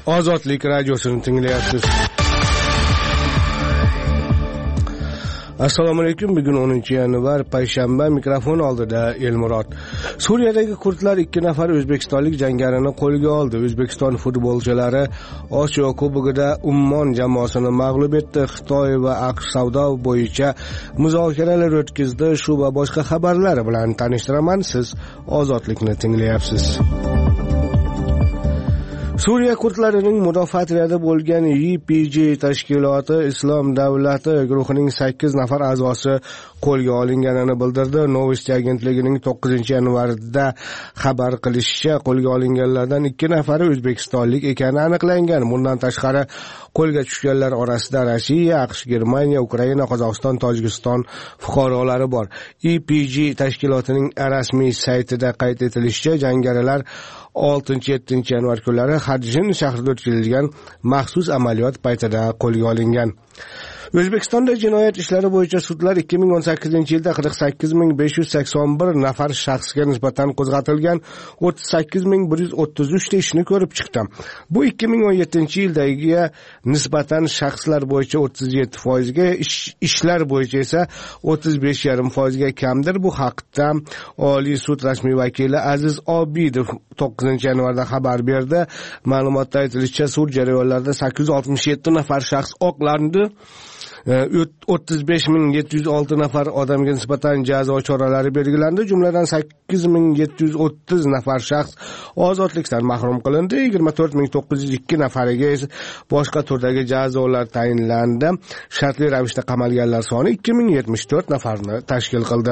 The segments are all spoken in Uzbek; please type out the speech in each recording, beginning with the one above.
Ozodlik radiosini tinglayapsiz. Assalomu alaykum. Bugun 10-yanvar payshanba, mikrofon oldida Elmurod. Suriyadagi kurdlar 2 nafar o'zbekistonlik jangarini qo'lga oldi. O'zbekiston futbolchilari Osiyo Kubogida Ummon jamoasini mag'lub etdi. Xitoy va AQSh savdo bo'yicha muzokaralar o'tkazdi. Shu va boshqa xabarlar bilan tanishtiraman. Siz Ozodlikni tinglayapsiz. Suriya kurdlarining mudofaatlari bo'lgan YPG tashkiloti Islom davlati guruhining 8 nafar a'zosi qo'lga olinganini bildirdi. Novosti agentligining 9-yanvarda xabar qilishicha, qo'lga olinganlardan 2 nafari o'zbekistonlik ekani aniqlangan. Bundan tashqari qo'lga tushganlar orasida Rossiya, AQSh, Germaniya, Ukraina, Qozog'iston, Tojikiston fuqarolari bor. YPG tashkilotining rasmiy saytida qayd etilishicha, jangarilar 6-7 yanvar kunlari Xarjin shahrida o'tkazilgan maxsus amaliyot paytida qo'lga olingan. O'zbekistonda jinoyat ishlari bo'yicha sudlar 2018-yilda 48581 nafar shaxsga nisbatan qo'zg'atilgan 38133 ta ishni ko'rib chiqdi. Bu 2017-yildagiga nisbatan shaxslar bo'yicha 37% ga, ishlar bo'yicha esa 35,5% kamdir. Bu haqda Oliy sud rasmiy vakili Aziz Obidov 9-yanvarda xabar berdi. Ma'lumotda aytilishicha, sud jarayonlarida 867 nafar shaxs oqlandi. 35706 nafar odamga nisbatan jazo choralari belgilandi. Jumladan 8730 nafar shaxs ozodlikdan mahrum qilindi. 24902 nafariga esa boshqa turdagi jazolar tayinlandi. Shartli ravishda qamalganlar soni 2074 nafarni tashkil qildi.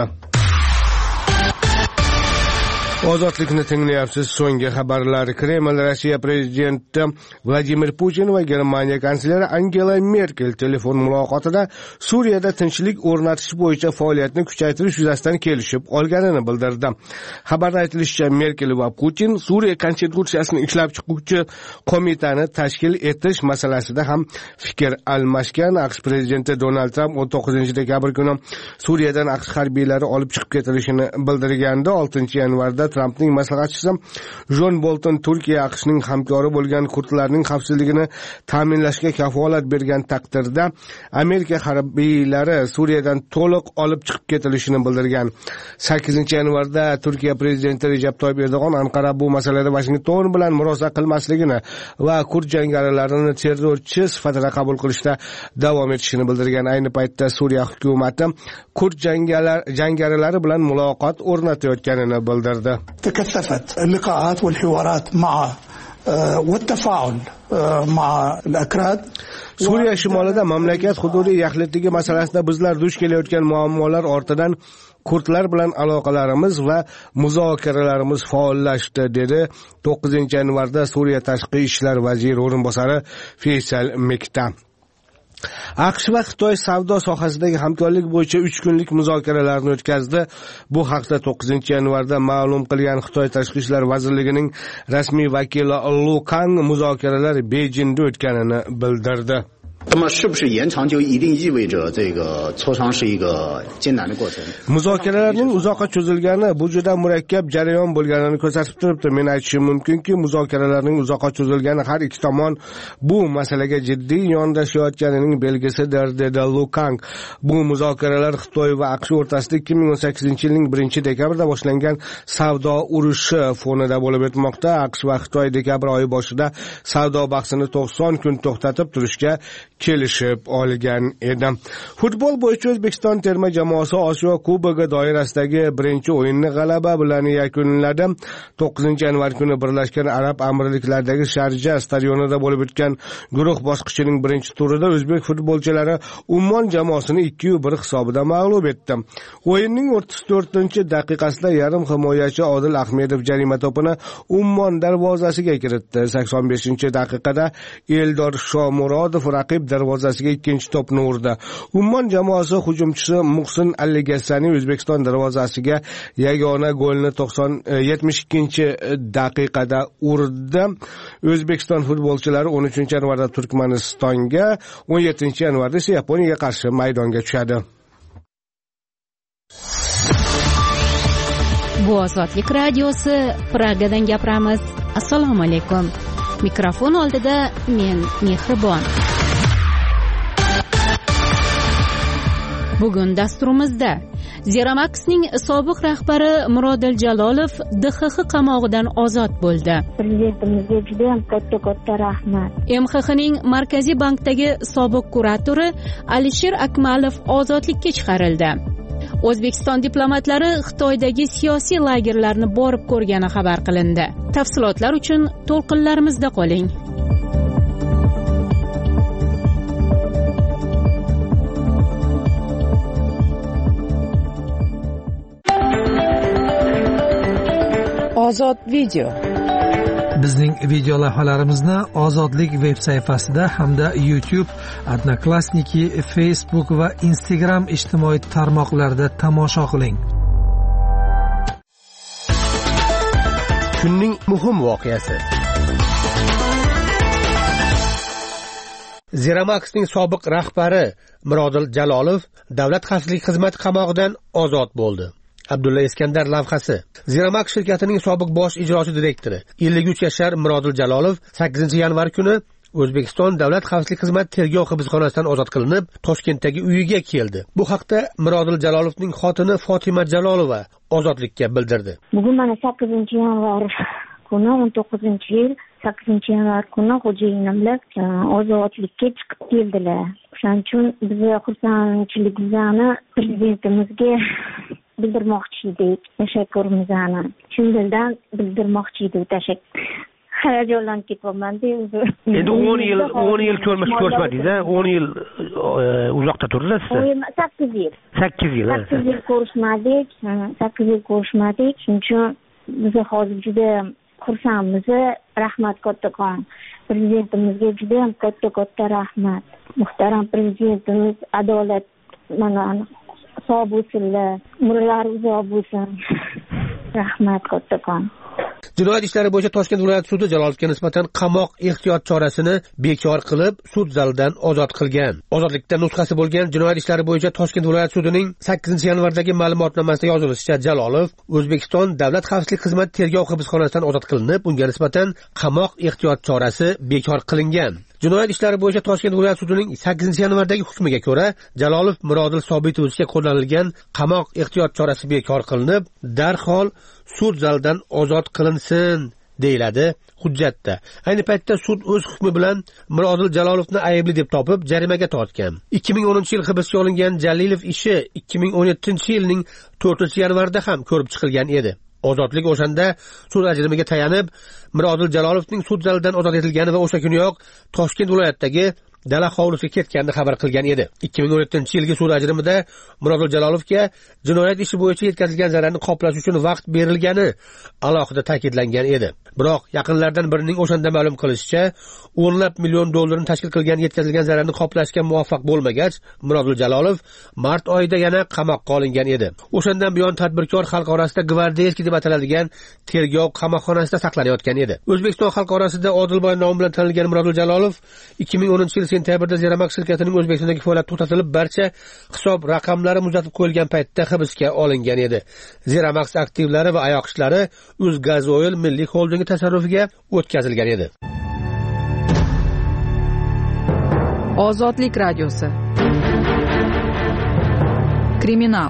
Ozodlikni tinglayapsiz. So'nggi xabarlar. Kreml Rossiya prezidenti Vladimir Putin va Germaniya kansleri Angela Merkel telefon muloqotida Suriyada tinchlik o'rnatish bo'yicha faoliyatni kuchaytirish yuzasidan kelishib olganini bildirdi. Xabarda aytilishicha, Merkel va Putin Suriya konstitutsiyasini ishlab chiquvchi qo'mitani tashkil etish masalasida ham fikr almashgan. AQSh prezidenti Donald Trump 19-dekabr kuni Suriyadan AQSh harbiylari olib chiqib ketilishini bildirganda, 6-yanvarda Trumpning maslahatchisi Jon Bolton Turkiya AQShning hamkori bo'lgan kurdlarning xavfsizligini ta'minlashga kafolat bergan taqdirda Amerika harbiylari Suriyadan to'liq olib chiqib ketilishini bildirgan. 8-yanvarda Turkiya prezidenti Recep Tayyip Erdo'g'on Anqara bu masalada Washington bilan murosa qilmasligini va kurd jangarilarini terrorchi sifatida qabul qilishda davom etishini bildirgan. Ayni paytda Suriya hukumati kurd jangarilari bilan muloqot o'rnatayotganini bildirdi. تكثفت اللقاءات والحوارات مع والتفاعل مع الأكراد. Suriya shimolida mamlakat hududiy yaxlitligi masalasida bizlar duch kelayotgan muammolar ortidan kurdlar bilan aloqalarimiz va muzokaralarimiz faollashdi, dedi 9-yanvarda Suriya tashqi ishlar vaziri o'rinbosari Faysal Mekta. AQSh va Xitoy savdo sohasidagi hamkorlik bo'yicha 3 kunlik muzokaralarni o'tkazdi. Bu haqda 9-yanvarda ma'lum qilgan Xitoy Tashqi ishlar vazirligining rasmiy vakili Lu Kang muzokaralar Beijingda o'tganini bildirdi. 那么是不是延长就一定意味着这个磋商是一个艰难的过程？ Muzokaralarning uzoqqa cho'zilgani bu juda murakkab jarayon bo'lganini ko'rsatib turibdi. Men aytishim mumkinki, muzokaralarning uzoqqa cho'zilgani har ikki tomon bu masalaga jiddiy yondashayotganining belgisidir, dedi Lu Kang. Bu muzokaralar Xitoy va AQSh o'rtasida 2018-yilning 1-dekabrda boshlangan savdo urushi fonida bo'lib o'tmoqda. AQSh va Xitoy dekabr oyi boshida savdo bahsini 90 kun to'xtatib turishga kelishib olgan edi. Futbol bo'yicha O'zbekiston terma jamoasi Osiyo Kubogi doirasidagi birinchi o'yinni g'alaba bilan yakunladi. 9-yanvar kuni Birlashgan Arab Amirliklaridagi Sharja stadionida bo'lib o'tgan guruh bosqichining birinchi turida o'zbek futbolchilari Ummon jamoasini 2-1 hisobida mag'lub etdi. O'yinning 34-daqiqasida yarim himoyachi Odil Ahmedov jarima to'pini Ummon darvozasiga kiritdi. 85-daqiqada Eldor Shomurodov raqib darvozasiga ikkinchi to'pni urdi. Ummon jamoasi hujumchisi Muhsin Alligassani O'zbekiston darvozasiga yagona golni 72-daqiqada urdi. O'zbekiston futbolchilari 13-yanvarda Turkmanistonga, 17-yanvarda esa Yaponiyaga qarshi maydonga tushadi. Bu Ozodlik radiosi, Pragadan gapiramiz. Assalomu alaykum. Mikrofon oldida men Mehribon. Bugun dasturimizda Zeramax'ning sobiq rahbari Murodil Jalolov DXX qamog'idan ozod bo'ldi. Prezidentimizga juda ham katta rahmat. MXXning Markaziy bankdagi sobiq kuratori Alisher Akmalov ozodlikka chiqarildi. O'zbekiston diplomatlari Xitoydagi siyosiy lagerlarni borib ko'rgani xabar qilindi. Tafsilotlar uchun to'lqinlarimizda qoling. Ozod video. Bizning video lavhalarimizni Ozodlik veb sayfasida hamda YouTube, Odnoklassniki, Facebook va Instagram ijtimoiy tarmoqlarida tomosha qiling. Kunning muhim voqeasi. Zeramax'ning sobiq rahbari Murodil Jalolov Davlat xavfsizlik xizmati qamog'idan ozod bo'ldi. Abdulla Iskandar lavhasi. Zeramax shirkatining sobiq bosh ijrochi direktori 53 yashar Murodil Jalolov 8-yanvar kuni O'zbekiston Davlat xavfsizlik xizmati tergov hibsxonasidan ozod qilinib, Toshkentdagi uyiga keldi. Bu haqda Murodil Jalolovning xotini Fatima Jalolova ozodlikka bildirdi. Bugun mana 8-yanvar kuni 19-yil 8-yanvar kuni xo'jayinim bilan ozodlikka chiqib keldilar. Shuning uchun biz xursandchiligimizni prezidentimizga bildirmoqchi edik, tashakkurimizni shundan bildirmoqchi edik. Tashakkur. Hayajonlanib ketyapman-da o'zi. Endi 10 yil ko'rishmadingiz-a? 10 yil uzoqda turdingiz siz? 8 yil. 8 yil. 8 yil ko'rishmadik. 8 yil ko'rishmadik. Shuning uchun biz hozir juda xursandmiz. Rahmat kattakon. Prezidentimizga juda ham katta rahmat. Muhtaram prezidentimiz adolat mana sog' bo'lsinlar, umrlari uzoq bo'lsin. Rahmat kattakon. Jinoyat ishlari bo'yicha Toshkent viloyat sudi Jalolovga nisbatan qamoq ehtiyot chorasini bekor qilib, sud zalidan ozod qilgan. Ozodlikda nusxasi bo'lgan Jinoyat ishlari bo'yicha Toshkent viloyat sudining 8-yanvardagi ma'lumotnomasida yozilishicha, Jalolov O'zbekiston Davlat xavfsizlik xizmati tergov hibsxonasidan ozod qilinib, unga nisbatan qamoq ehtiyot chorasi bekor qilingan. Jinoyat ishlari bo'yicha Toshkent viloyat sudining 8-yanvardagi hukmiga ko'ra, Jalolov Murodil Sobitovichga qo'llanilgan qamoq ehtiyot chorasi bekor qilinib, darhol sud zalidan ozod qilinsin deyiladi hujjatda. Ayni paytda sud o'z hukmi bilan Murodil Jalolovni aybli deb topib, jarimaga tortgan. 2010-yil hibsga olingan Jalilov ishi 2017-yilning 4-yanvarida ham ko'rib chiqilgan edi. Ozodlik o'shanda sud ajrimiga tayanib, Murodil Jalolovning sud zalidan ozod etilgani va o'sha kuniyoq Toshkent viloyatidagi dala hovlisiga ketganini xabar qilgan edi. 2017-yilgi sud ajrimida Murodil Jalolovga jinoyat ishi bo'yicha yetkazilgan zararni qoplash uchun vaqt berilgani alohida ta'kidlangan edi. Biroq yaqinlardan birining o'shanda ma'lum qilishicha, $10 million tashkil qilgan yetkazilgan zararni qoplashga muvaffaq bo'lmagach, Murodil Jalolov mart oyida yana qamoqqa olingan edi. O'shandan buyon tadbirkor xalq orasida Gvardeyskiy deb ataladigan tergov qamoqxonasida saqlanayotgan edi. O'zbekiston xalq orasida Odilboy nomi bilan tanilgan Murodil Jalolov 2010-yil sentabrda Zeramax shirkatining O'zbekistondagi faoliyati to'xtatilib, barcha hisob raqamlari muzlatib qo'yilgan paytda hibsga olingan edi. Zeramax aktivlari va oyoq ishlari O'zgazoil milliy xoldingi tasarrufiga o'tkazilgan edi. Ozodlik radiosi. Kriminal.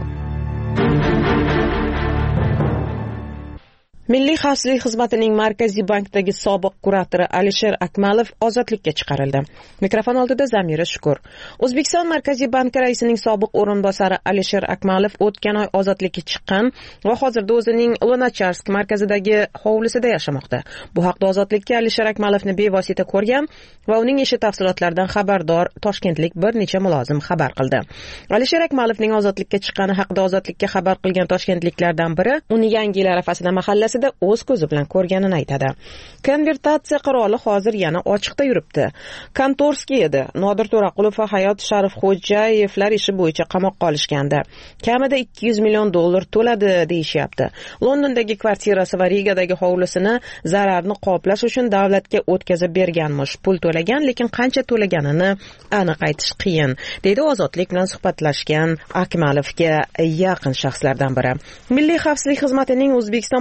Milliy xavfsizlik xizmatining Markaziy bankdagi sobiq kuratori Alisher Akmalov ozodlikka chiqarildi. Mikrofon oldida Zamira Shukur. O'zbekiston Markaziy banki raisining sobiq o'rinbosari Alisher Akmalov o'tgan oy ozodlikka chiqqan va hozirda o'zining Lunacharsk markazidagi hovlisida yashamoqda. Bu haqda ozodlikka Alisher Akmalovni bevosita ko'rgan va uning ishi tafsilotlaridan xabardor toshkentlik bir necha mulozim xabar qildi. Alisher Akmalovning ozodlikka chiqqani haqida ozodlikka xabar qilgan toshkentliklardan biri uni Yangi yil arafasida mahallasi o'z ko'zi bilan ko'rganini aytadi. Konvertatsiya qiroli hozir yana ochiqda yuribdi. Kontorskiy edi. Nodir To'raqulov va Hayot Sharifxo'jayevlar ishi bo'yicha qamoqqa olishgandi. Kamida $200 million to'ladi deyishyapti. Londondagi kvartirasi va Rigadagi hovlisini zararni qoplash uchun davlatga o'tkazib berganmish. Pul to'lagan, lekin qancha to'laganini aniq aytish qiyin, deydi ozodlik bilan suhbatlashgan Akmalovga yaqin shaxslardan biri. Milliy xavfsizlik xizmatining O'zbekiston bank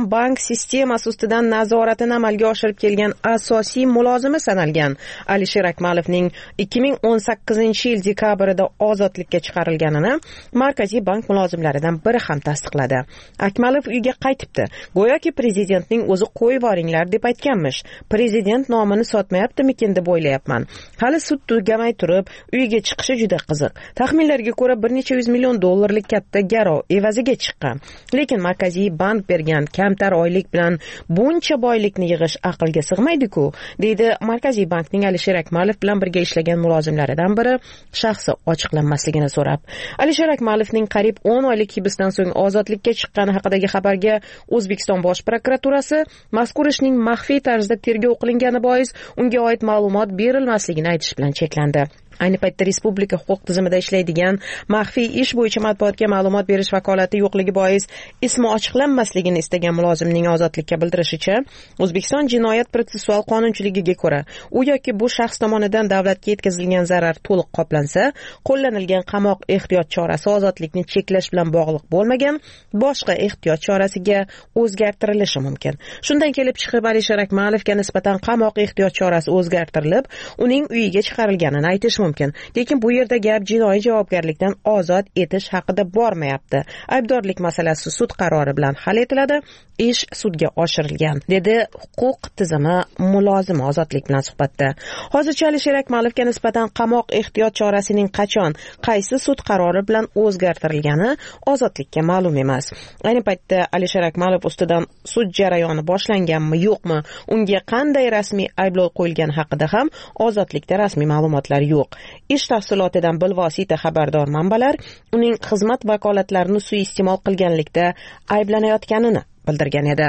sistemasi ustidan nazoratini amalga oshirib kelgan asosiy mulozimi sanalgan Alisher Akmalovning 2018-yil dekabrida ozodlikka chiqarilganini Markaziy bank mulozimlaridan biri ham tasdiqladi. Akmalov uyga qaytibdi. Go'yoki prezidentning o'zi qo'yib yuboringlar deb aytganmish. Prezident nomini sotmayaptimikin deb o'ylayapman. Hali sud tugamay turib, uyga chiqishi juda qiziq. Taxminlarga ko'ra bir necha $100 million katta garov evaziga chiqqan. Lekin Markaziy bank bergan kamtar oylik bilan buncha boylikni yig'ish aqlga sig'maydi-ku, deydi Markaziy bankning Alisher Akmalov bilan birga ishlagan mulozimlaridan biri shaxsi ochiqlanmasligini so'rab. Alisher Akmalovning qariyb 10 oylik hibsdan so'ng ozodlikka chiqqani haqidagi xabarga O'zbekiston bosh prokuraturasi mazkur ishning maxfiy tarzda tergov qilingani bois unga oid ma'lumot berilmasligini aytish bilan cheklandi. Ayni paytda respublika huquq tizimida ishlaydigan maxfiy ish bo'yicha matbuotga ma'lumot berish vakolati yo'qligi bois ismi ochiqlanmasligini istagan mulozimning ozodlikka bildirishicha, O'zbekiston jinoyat protsessual qonunchiligiga ko'ra, u yoki bu shaxs tomonidan davlatga yetkazilgan zarar to'liq qoplansa, qo'llanilgan qamoq ehtiyot chorasi ozodlikni cheklash bilan bog'liq bo'lmagan boshqa ehtiyot chorasiga o'zgartirilishi mumkin. Shundan kelib chiqib, Alisher Akmalovga nisbatan qamoq ehtiyot chorasi o'zgartirilib, uning uyiga chiqarilganini aytish mumkin. Lekin bu yerda gap jinoiy javobgarlikdan ozod etish haqida bormayapti. Aybdorlik masalasi sud qarori bilan hal etiladi, ish sudga oshirilgan, dedi huquq tizimi mulozimi ozodlik bilan suhbatda. Hozircha Alisher Akmalovga nisbatan qamoq ehtiyot chorasining qachon, qaysi sud qarori bilan o'zgartirilgani ozodlikka ma'lum emas. Ayni paytda Alisher Akmalov ustidan sud jarayoni boshlanganmi, yo'qmi, unga qanday rasmiy ayblov qo'yilgani haqida ham ozodlikda rasmiy ma'lumotlar yo'q. Ish tafsilotidan bilvosita xabardor manbalar uning xizmat vakolatlarini suiiste'mol qilganlikda ayblanayotganini bildirgan edi.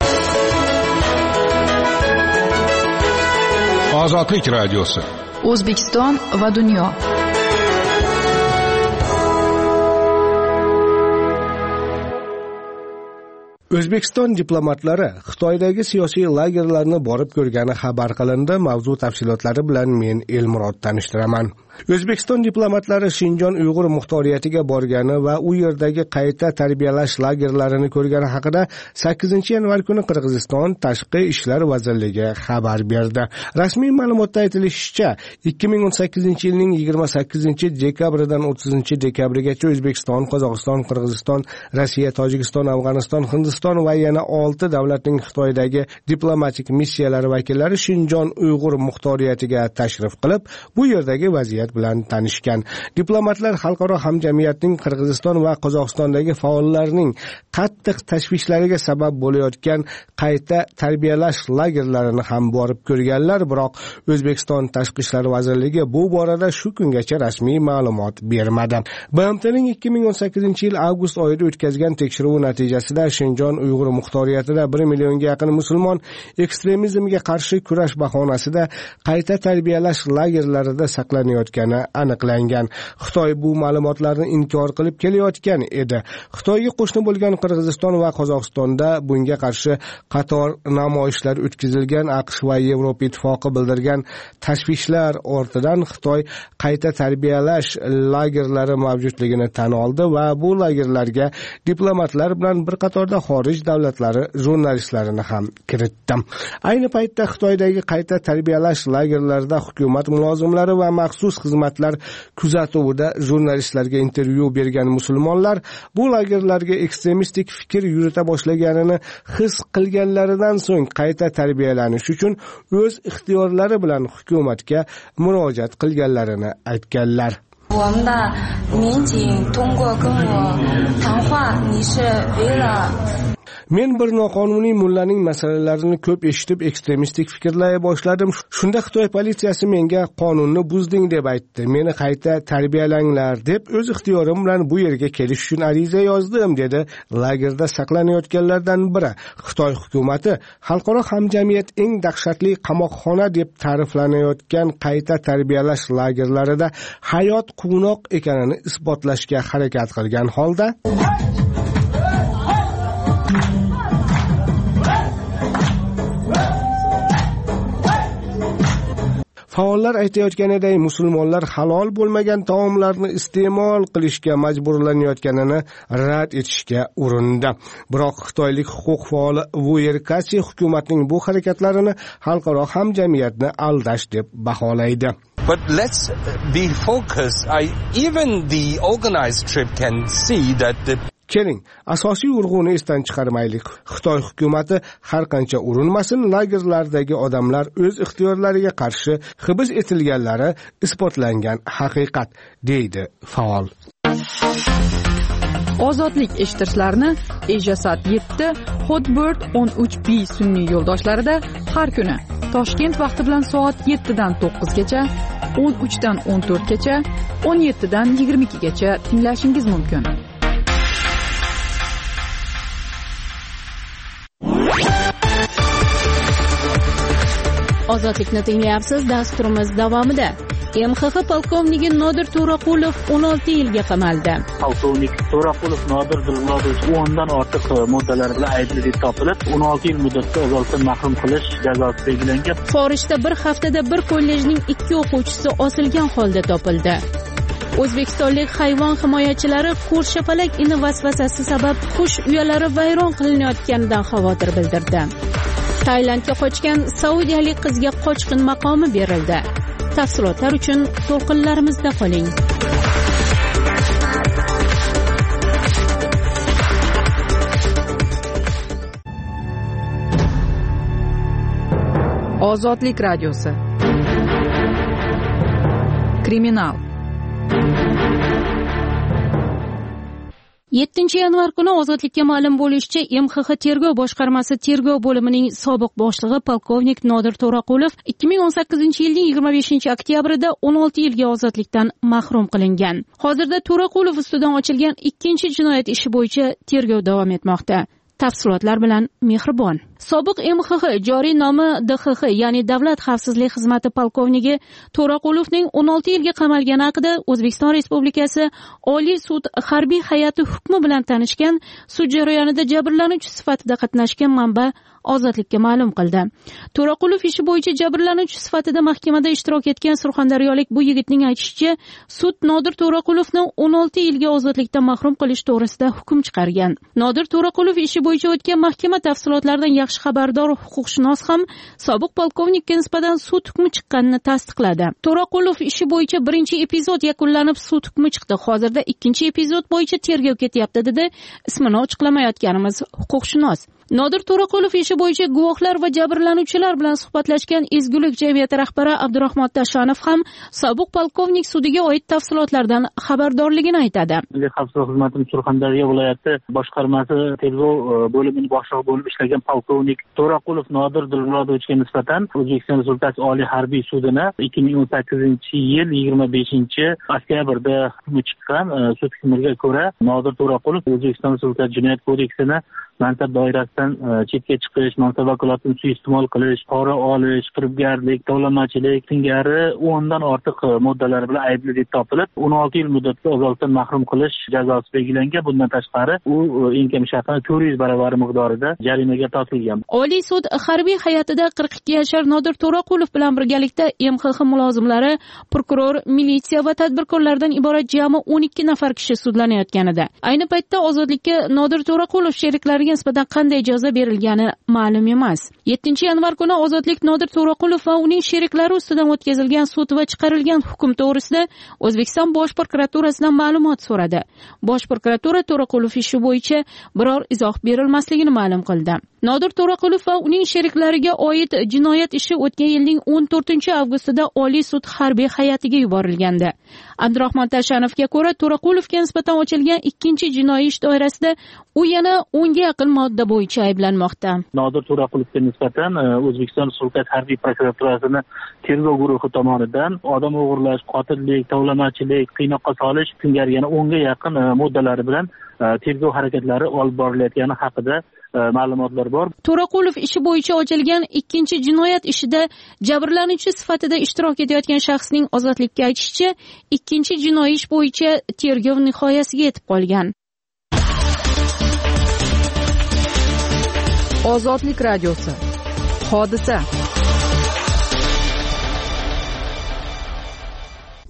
Ozodlik radiosi. O'zbekiston va dunyo. O'zbekiston diplomatlari Xitoydagi siyosiy lagerlarni borib ko'rgani xabar qilindi. Mavzu tafsilotlari bilan men Elmurod tanishtiraman. O'zbekiston diplomatlari Shinjon Uyg'ur muxtoriyatiga borgani va u yerdagi qayta tarbiyalash lagerlarini ko'rgani haqida 8-yanvar kuni Qirg'iziston Tashqi ishlar vazirligi xabar berdi. Rasmiy ma'lumotda aytilishicha, 2018-yilning 28-dekabridan 30-dekabrigacha O'zbekiston, Qozog'iston, Qirg'iziston, Rossiya, Tojikiston, Afg'oniston, Hindiston va yana 6 davlatning Xitoydagi diplomatik missiyalari vakillari Shinjon Uyg'ur muxtoriyatiga tashrif qilib, bu yerdagi vaziyat bilan tanishgan. Diplomatlar xalqaro hamjamiyatning Qirg'iziston va Qozog'istondagi faollarning qattiq tashvishlariga sabab bo'layotgan qayta tarbiyalash lagerlarini ham borib ko'rganlar, biroq O'zbekiston Tashqi ishlar vazirligi bu borada shu kungacha rasmiy ma'lumot bermadi. BMTning 2018-yil avgust oyida o'tkazgan tekshiruv natijasida Shinjon Uyg'ur muxtoriyatida 1 millionga yaqin musulmon ekstremizmga qarshi kurash bahonasida qayta tarbiyalash lagerlarida saqlanayotgani aniqlangan. Xitoy bu ma'lumotlarni inkor qilib kelayotgan edi. Xitoyga qo'shni bo'lgan Qirg'iziston va Qozog'istonda bunga qarshi qator namoyishlar o'tkazilgan. AQSh va Yevropa ittifoqi bildirgan tashvishlar ortidan Xitoy qayta tarbiyalash lagerlari mavjudligini tan oldi va bu lagerlarga diplomatlar bilan bir qatorda xorij davlatlari jurnalistlarini ham kiritdi. Ayni paytda Xitoydagi qayta tarbiyalash lagerlarida hukumat mulozimlari va maxsus xizmatlar kuzatuvida jurnalistlarga intervyu bergan musulmonlar bu lagerlarga ekstremistik fikr yurita boshlaganini his qilganlaridan so'ng qayta tarbiyalanish uchun o'z ixtiyorlari bilan hukumatga murojaat qilganlarini aytganlar. 我们的民警通过跟我谈话，你是为了 Men bir noqonuniy mullaning masalalarini ko'p eshitib ekstremistik fikrlay boshladim. Shunda Xitoy politsiyasi menga qonunni buzding deb aytdi. Meni qayta tarbiyalanglar deb o'z ixtiyorim bilan bu yerga kelish uchun ariza yozdim, dedi lagerda saqlanayotganlardan biri. Xitoy hukumatı xalqaro hamjamiyat eng dahshatli qamoqxona deb ta'riflanayotgan qayta tarbiyalash lagerlarida hayot quvnoq ekanini isbotlashga harakat qilgan holda Faollar aytayotganidek, musulmonlar halol bo'lmagan taomlarni iste'mol qilishga majburlanayotganini rad etishga urindi. Biroq xitoylik huquq faoli Wu Erkasi hukumatning bu harakatlarini xalqaro hamjamiyatni aldash deb baholaydi. But let's be focused. Even the organized trip can see that Keling, asosiy urg'uni esdan chiqarmaylik. Xitoy hukumatı har qancha urinmasin, lagerlardagi odamlar o'z ixtiyorlariga qarshi hibs etilganlari isbotlangan haqiqat, deydi faol. Ozodlik eshittirishlarni Ejasat 7, Hotbird 13B sun'iy yo'ldoshlarida har kuni Toshkent vaqti bilan soat 7 dan 9 gacha, 13 dan 14 gacha, 17 dan 22 gacha tinglashingiz mumkin. Ozodlikni tinglayapsiz. Dasturimiz davomida MXX polkovniki Nodir To'raqulov 16 yilga qamaldi. Polkovnik To'raqulov Nodir Dilmurodovich 10 dan ortiq moddalar bilan aybli deb topilib, 16 yil muddatga ozodlikdan mahrum qilish jazosi belgilangan. Forijda bir haftada bir kollejning 2 o'quvchisi osilgan holda topildi. O'zbekistonlik hayvon himoyachilari ko'rshapalak ini vasvasasi sabab qush uyalari vayron qilinayotganidan xavotir bildirdi. Tailandga qochgan saudiyalik qizga qochqin maqomi berildi. Tafsilotlar uchun to'lqinlarimizda qoling. Ozodlik radiosi. Kriminal. 7 yanvar kuni ozodlikka ma'lum bo'lishicha, MXX tergov boshqarmasi tergov bo'limining sobiq boshlig'i polkovnik Nodir To'raqulov 2018-yilning 25-oktyabrida 16 yilga ozodlikdan mahrum qilingan. Hozirda To'raqulov ustidan ochilgan ikkinchi jinoyat ishi bo'yicha tergov davom etmoqda. Tafsilotlar bilan Mehribon. Sobiq MXX joriy nomi DXX, ya'ni Davlat xavfsizlik xizmati polkovniki To'raqulovning 16 yilga qamalgani haqida O'zbekiston Respublikasi Oliy sud harbiy hay'ati hukmi bilan tanishgan, sud jarayonida jabrlanuvchi sifatida qatnashgan manba ozodlikka ma'lum qildi. To'raqulov ishi bo'yicha jabrlanuvchi sifatida mahkamada ishtirok etgan surxondaryolik bu yigitning aytishicha, sud Nodir To'raqulovni 16 yilga ozodlikdan mahrum qilish to'g'risida hukm chiqargan. Nodir To'raqulov ishi bo'yicha o'tgan mahkama tafsilotlaridan yaxshi xabardor huquqshunos ham sobiq polkovnikka nisbatan sud hukmi chiqqanini tasdiqladi. To'raqulov ishi bo'yicha birinchi epizod yakunlanib, sud hukmi chiqdi. Hozirda ikkinchi epizod bo'yicha tergov ketyapti, dedi ismini ochiqlamayotganimiz huquqshunos. Nodir To'raqulov ishi bo'yicha guvohlar va jabrlanuvchilar bilan suhbatlashgan Ezgulik jamiyati rahbari Abdurahmon Tashanov ham sobiq polkovnik sudiga oid tafsilotlardan xabardorligini aytadi. Milliy xavfsizlik xizmatining Surxondaryo viloyati boshqarmasi tergov bo'limining boshlig'i bo'lib ishlagan polkovnik To'raqulov Nodir Dilmurodovichga nisbatan O'zbekiston Respublikasi Oliy harbiy sudini 2018-yil 25-oktyabrda hukmi chiqqan. Sud hukmiga ko'ra Nodir To'raqulov O'zbekiston Respublikasi Jinoyat kodeksini mansab doirasidan chetga chiqish, mansab vakolatini suiiste'mol qilish, pora olish, firibgarlik, tovlamachilik singari 10 dan ortiq moddalar bilan aybli deb topilib, 16 yil muddatga ozodlikdan mahrum qilish jazosi belgilangan. Bundan tashqari, u eng kam shartda 400 baravar miqdorida jarimaga tortilgan. Oliy sud harbiy hay'atida 42 yashar Nodir To'raqulov bilan birgalikda MXX mulozimlari, prokuror, militsiya va tadbirkorlardan iborat jami 12 nafar kishi sudlanayotganida. Ayni paytda ozodlikka Nodir To'raqulov sheriklariga nisbatan qanday jazo berilgani ma'lum emas. 7 yanvar kuni ozodlik Nodir To'raqulov va uning sheriklari ustidan o'tkazilgan sud va chiqarilgan hukm to'g'risida O'zbekiston Bosh prokuraturasidan ma'lumot so'radi. Bosh prokuratura To'raqulov ishi bo'yicha biror izoh berilmasligini ma'lum qildi. Nodir To'raqulov va uning sheriklariga oid jinoyat ishi o'tgan yilning 14-avgustida Oliy sud harbiy hay'atiga yuborilgandi. Abdurahmon Tashanovga ko'ra, To'raqulovga nisbatan ochilgan ikkinchi jinoiy ish doirasida u yana 10 ga yaqin modda bo'yicha ayblanmoqda. Nodir To'raqulovga nisbatan O'zbekiston Respublikasi harbiy prokuraturasining tergov guruhi tomonidan odam o'g'irlash, qotillik, tovlamachilik, qiynoqqa solish singari yana 10 ga yaqin moddalari bilan tergov harakatlari olib borilayotgani haqida ma'lumotlar bor. To'raqulov ishi bo'yicha ochilgan ikkinchi jinoyat ishida jabrlanuvchi sifatida ishtirok etayotgan shaxsning ozodlikka aytishicha, ikkinchi jinoiy ish bo'yicha tergov nihoyasiga yetib qolgan. Ozodlik radiosi. Hodisa.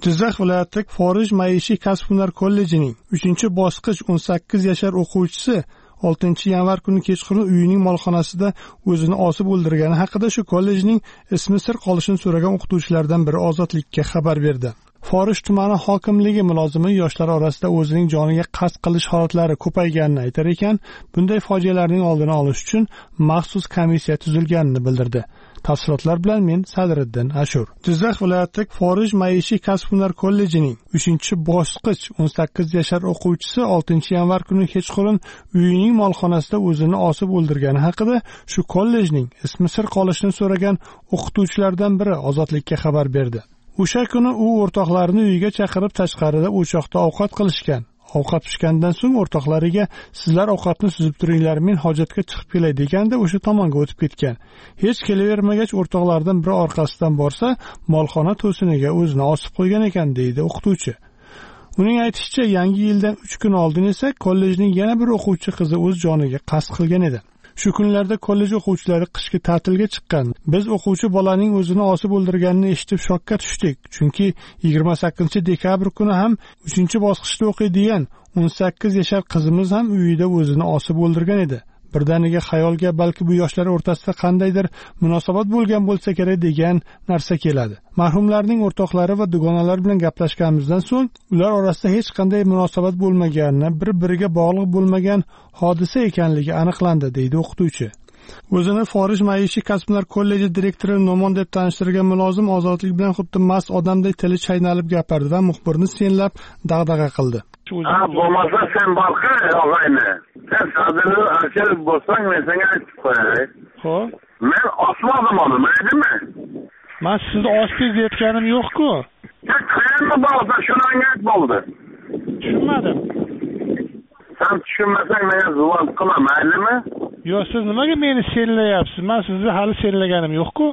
Jizzax viloyatidagi Forij maishiy kasb-hunar kollejining 3-bosqich 18 yashar o'quvchisi 6-yanvar kuni kechqurun uyining molxonasida o'zini osib o'ldirgani haqida shu kollejning ismi sir qolishini so'ragan o'qituvchilardan biri Ozodlikka xabar berdi. Forij tumani hokimligi mulozimi yoshlar orasida o'zining joniga qasd qilish holatlari ko'payganini aytar ekan, bunday fojialarning oldini olish uchun maxsus komissiya tuzilganini bildirdi. Tafsilotlar bilan men Sadriddin Ashur. Jizzax viloyatidagi Forij maishiy kasb-hunar kollejining 3-bosqich 18 yashar o'quvchisi 6-yanvar kuni kechqurun uyining molxonasida o'zini osib o'ldirgani haqida shu kollejning ismi sir qolishini so'ragan o'qituvchilardan biri Ozodlikka xabar berdi. O'sha kuni u o'rtoqlarini uyiga chaqirib tashqarida o'choqda ovqat qilishgan. Ovqat pishgandan so'ng o'rtoqlariga sizlar ovqatni suzib turinglar, men hojatga chiqib kelay deganda o'sha tomonga o'tib ketgan. Hech kelavermagach o'rtoqlardan biri orqasidan borsa, molxona to'siniga o'zini osib qo'ygan ekan deydi o'qituvchi. Uning aytishicha, yangi yildan 3 kun oldin esa kollejning yana bir o'quvchi qizi o'z joniga qasd qilgan edi. Shu kunlarda kollej o'quvchilari qishki ta'tilga chiqqan. Biz o'quvchi bolaning o'zini osib o'ldirganini eshitib shokka tushdik. Chunki 28-dekabr kuni ham 3-bosqichda o'qiydigan 18 yashar qizimiz ham uyida o'zini osib o'ldirgan edi. Birdaniga xayolga balki bu yoshlar o'rtasida qandaydir munosabat bo'lgan bo'lsa kerak degan narsa keladi. Marhumlarning o'rtoqlari va dugonalar bilan gaplashganimizdan so'ng ular orasida hech qanday munosabat bo'lmaganini, bir-biriga bog'liq bo'lmagan hodisa ekanligi aniqlandi, deydi o'qituvchi. O'zini Forij maishiy kasb-hunar kolleji direktori Nomon deb tanishtirgan mulozim Ozodlik bilan xuddi mast odamdek tili chaynalib gapirdi va muxbirni senlab dag'dag'a qildi. Bo'lmasa sen balqa og'ayni. Sen sadini archilib bo'lsang, men senga aytib qo'yay. Xo'p. Men osmadim uni, maydimi? Men sizni osdingiz aytganim yo'q-ku. Qayerda bo'lsa shuni ayt bo'ldi. Tushunmadim. Sen tushunmasang menga zuvon qilma, maydimi? Yo'q, siz nimaga meni senlayapsiz? Men sizni hali senlaganim yo'q-ku.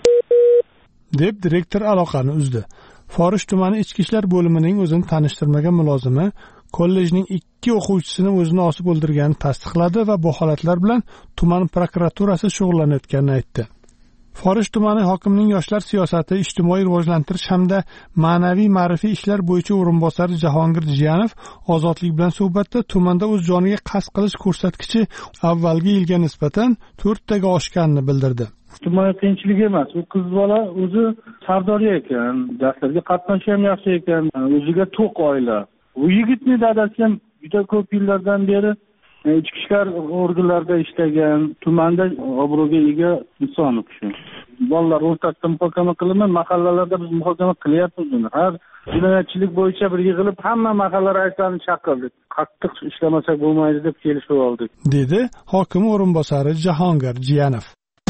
deb direktor aloqani uzdi. Forij tumani ichki ishlar bo'limining o'zini tanishtirmagan mulozimi kollejning 2 o'quvchisini o'zini osib o'ldirganini tasdiqladi va bu holatlar bilan tuman prokuraturasi shug'ullanayotganini aytdi. Forij tumani hokimining yoshlar siyosati, ijtimoiy rivojlantirish hamda ma'naviy ma'rifiy ishlar bo'yicha o'rinbosari Jahongir Jiyanov Ozodlik bilan suhbatda tumanda o'z joniga qasd qilish ko'rsatkichi avvalgi yilga nisbatan 4 taga oshganini bildirdi. Ijtimoiy qiyinchilik emas, u qiz bola o'zi sardorya ekan, darslarga qatnashishi ham yaxshi ekan, o'ziga to'q oila. Bu yigitning dadasi ham juda ko'p yillardan beri ichki ishlar organlarida ishlagan, tumanda obro'ga ega inson u kishi. Bolalar o'rtasida muhokama qilinib, mahallalarda biz muhokama qilyapmiz buni. Har jinoyatchilik bo'yicha bir yig'ilib hamma mahalla raislarini chaqirdik. Qattiq ishlamasak bo'lmaydi deb kelishib oldik, dedi hokim o'rinbosari Jahongir Jiyanov.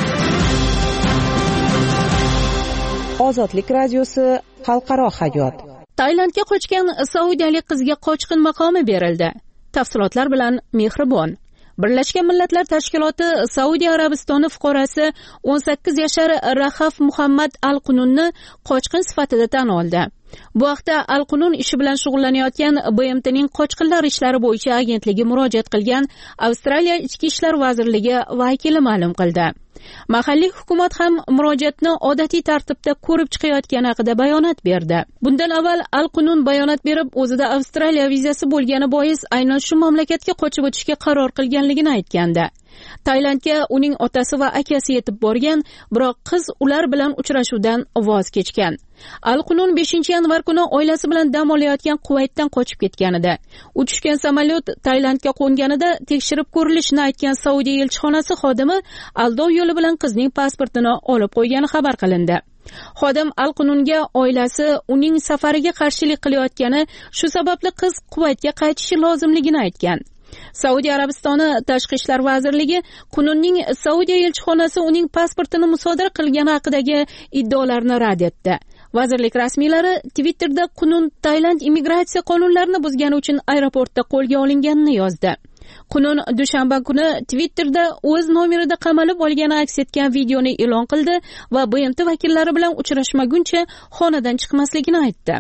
Ozodlik radiosi xalqaro hayot. Tailandga qochgan saudiyalik qizga qochqin maqomi berildi. Tafsilotlar bilan Mehribon. Birlashgan Millatlar Tashkiloti Saudiya Arabistoni fuqarosi 18 yashar Rahaf Muhammad Al-Qununni qochqin sifatida tan oldi. Bu haqda Al-Qunun ishi bilan shug'ullanayotgan BMTning qochqinlar ishlari bo'yicha agentligi murojaat qilgan Avstraliya Ichki ishlar vazirligi vakili ma'lum qildi. Mahalliy hukumat ham murojaatni odatiy tartibda ko'rib chiqayotgani haqida bayonot berdi. Bundan avval Al-Qunun bayonot berib, o'zida Avstraliya vizasi bo'lgani bois aynan shu mamlakatga qochib o'tishga qaror qilganligini aytgandi. Tailandga uning otasi va akasi yetib borgan, biroq qiz ular bilan uchrashuvdan voz kechgan. Al-Qunun 5-yanvar kuni oilasi bilan dam olayotgan Kuvaytdan qochib ketgan edi. Uchishgan samolyot Tailandga qo'nganida tekshirib ko'rilishini aytgan Saudiya elchixonasi xodimi aldov yo'li bilan qizning pasportini olib qo'ygani xabar qilindi. Xodim Al-Qununga oilasi uning safariga qarshilik qilayotgani, shu sababli qiz Kuvaytga qaytishi lozimligini aytgan. Saudiya Arabistoni Tashqi ishlar vazirligi Qununning Saudiya elchixonasi uning pasportini musodara qilgani haqidagi iddaolarni rad etdi. Vazirlik rasmiylari Twitterda Qunun Tailand immigratsiya qonunlarini buzgani uchun aeroportda qo'lga olinganini yozdi. Qunun dushanba kuni Twitterda o'z nomerida qamalib olgani aks etgan videoni e'lon qildi va BMT vakillari bilan uchrashmaguncha xonadan chiqmasligini aytdi.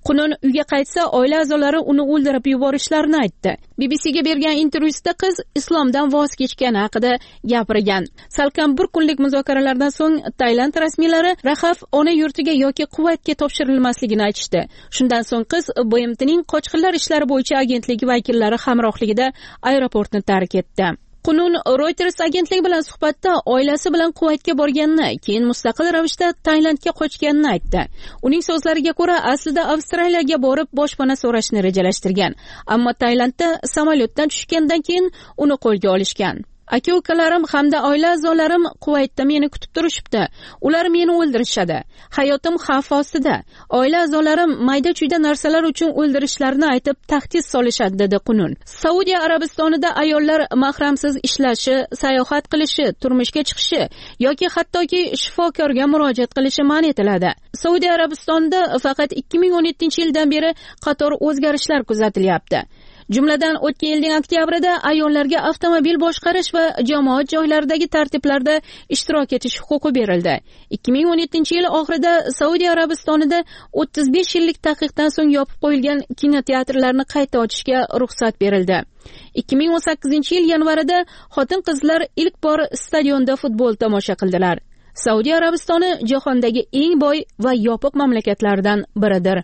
Qunun uyga qaytsa, oila a'zolari uni o'ldirib yuborishlarini aytdi. BBCga bergan intervyusida qiz islomdan voz kechgani haqida gapirgan. Salkam bir kunlik muzokaralardan so'ng Tailand rasmiylari Rahaf ona yurtiga yoki Kuvaytga topshirilmasligini aytishdi. Shundan so'ng qiz BMTning qochqinlar ishlari bo'yicha agentligi vakillari hamrohligida aeroportni tark etdi. Qunun Reuters agentligi bilan suhbatda oilasi bilan Kuvaytga borganini, keyin mustaqil ravishda Tailandga qochganini aytdi. Uning so'zlariga ko'ra, aslida Avstraliyaga borib boshpana so'rashni rejalashtirgan, ammo Tailandda samolyotdan tushgandan keyin uni qo'lga olishgan. Aka-ukalarim hamda oila a'zolarim Kuvaytda meni kutib turishibdi. Ular meni o'ldirishadi. Hayotim xavf ostida. Oila a'zolarim mayda-chuyda narsalar uchun o'ldirishlarini aytib tahdid solishadi, dedi Qunun. Saudiya Arabistonida ayollar mahramsiz ishlashi, sayohat qilishi, turmushga chiqishi yoki hattoki shifokorga murojaat qilishi man etiladi. Saudiya Arabistonida faqat 2017-yildan beri qator o'zgarishlar kuzatilyapti. Jumladan o'tgan yilning oktyabrida ayollarga avtomobil boshqarish va jamoat joylaridagi tartiblarda ishtirok etish huquqi berildi. 2017-yil oxirida Saudiya Arabistonida 35 yillik taqiqdan so'ng yopib qo'yilgan kinoteatrlarni qayta ochishga ruxsat berildi. 2018-yil yanvarida xotin-qizlar ilk bor stadionda futbol tomosha qildilar. Saudiya Arabistoni jahondagi eng boy va yopiq mamlakatlardan biridir.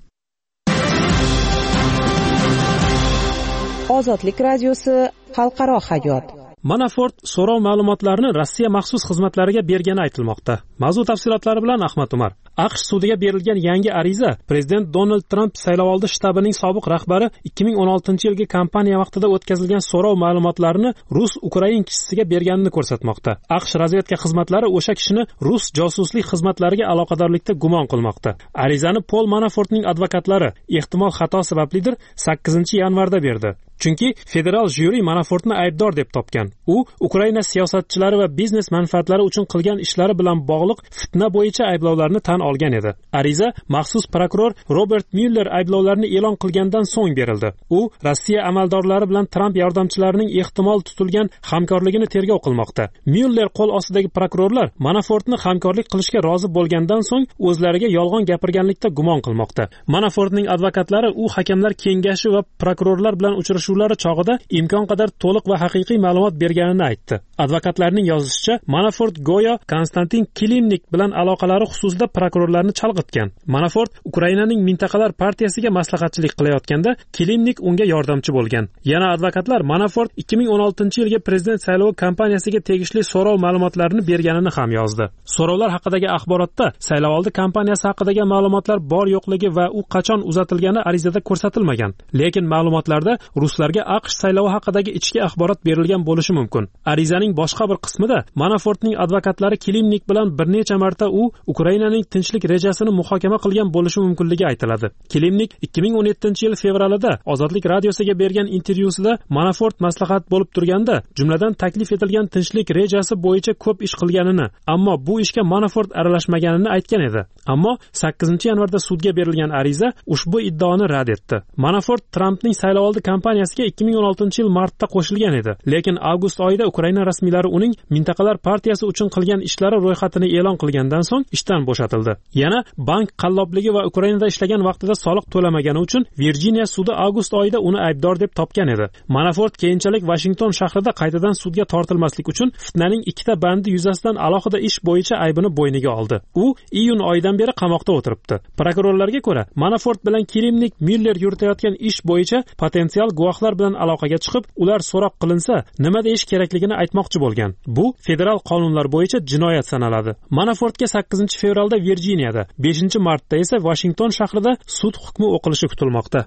Ozodlik radiosi xalqaro hayot. Manafort so'rov ma'lumotlarini Rossiya maxsus xizmatlariga bergani aytilmoqda. Mavzu tafsilotlari bilan Ahmad Umar. AQSh sudiga berilgan yangi ariza prezident Donald Trump saylovoldi shtabining sobiq rahbari 2016-yilgi kampaniya vaqtida o'tkazilgan so'rov ma'lumotlarini rus-ukrain kishisiga berganini ko'rsatmoqda. AQSh razvedka xizmatlari o'sha kishini rus josuslik xizmatlariga aloqadorlikda gumon qilmoqda. Arizani Pol Manafortning advokatlari ehtimol xato sabablidir 8-yanvarda berdi. Chunki federal jyuri Manafortni aybdor deb topgan. U Ukraina siyosatchilari va biznes manfaatlari uchun qilgan ishlari bilan bog'liq fitna bo'yicha ayblovlarni tan olgan edi. Ariza maxsus prokuror Robert Mueller ayblovlarini e'lon qilgandan so'ng berildi. U Rossiya amaldorlari bilan Trump yordamchilarining ehtimol tutilgan hamkorligini tergov qilmoqda. Mueller qo'l ostidagi prokurorlar Manafortni hamkorlik qilishga rozi bo'lgandan so'ng o'zlariga yolg'on gapirganlikda gumon qilmoqda. Manafortning advokatlari u hakamlar kengashi va prokurorlar bilan uchrashuvlari chog'ida imkon qadar to'liq va haqiqiy ma'lumot berganini aytdi. Advokatlarning yozishicha, Manafort go'yo Konstantin Kilimnik bilan aloqalari xususida prokurorlarni chalg'itgan. Manafort Ukrainaning mintaqalar partiyasiga maslahatchilik qilayotganda Kilimnik unga yordamchi bo'lgan. Yana advokatlar Manafort 2016-yilgi prezident saylovi kampaniyasiga tegishli so'rov ma'lumotlarini berganini ham yozdi. So'rovlar haqidagi axborotda saylovoldi kampaniyasi haqidagi ma'lumotlar bor yo'qligi va u qachon uzatilgani arizada ko'rsatilmagan. Lekin ma'lumotlarda ruslarga AQSh saylovi haqidagi ichki axborot berilgan bo'lishi mumkin. Arizaning boshqa bir qismida Manafortning advokatlari Kilimnik bilan bir necha marta u Ukrainaning tinchlik rejasini muhokama qilgan bo'lishi mumkinligi aytiladi. Kilimnik 2017-yil fevralida Ozodlik radiosiga bergan intervyusida Manafort maslahat bo'lib turganda, jumladan taklif etilgan tinchlik rejasi bo'yicha ko'p ish qilganini, ammo bu ishga Manafort aralashmaganini aytgan edi. Ammo 8-yanvarda sudga berilgan ariza ushbu iddaoni rad etdi. Manafort Trumpning saylovoldi kampaniyasiga 2016-yil martda qo'shilgan edi. Lekin avgust oyida Ukraina rasmiylari uning mintaqalar partiyasi uchun qilgan ishlari ro'yxatini e'lon qilgandan so'ng ishdan bo'shatildi. Yana bank qallobligi va Ukrainada ishlagan vaqtida soliq to'lamagani uchun Virjiniya sudi avgust oyida uni aybdor deb topgan edi. Manafort keyinchalik Washington shahrida qaytadan sudga tortilmaslik uchun fitnaning ikkita bandi yuzasidan alohida ish bo'yicha aybini bo'yniga oldi. U iyun oyidan beri qamoqda o'tiribdi. Prokurorlarga ko'ra, Manafort bilan Kilimnik Mueller yuritayotgan ish bo'yicha potensial guvohlar bilan aloqaga chiqib, ular so'roq qilinsa, nima deyish kerakligini aytmoqchi bo'lgan. Bu federal qonunlar bo'yicha jinoyat sanaladi. Manafortga 8-fevralda Virjiniyada, 5-martda esa Washington shahrida sud hukmi o'qilishi kutilmoqda.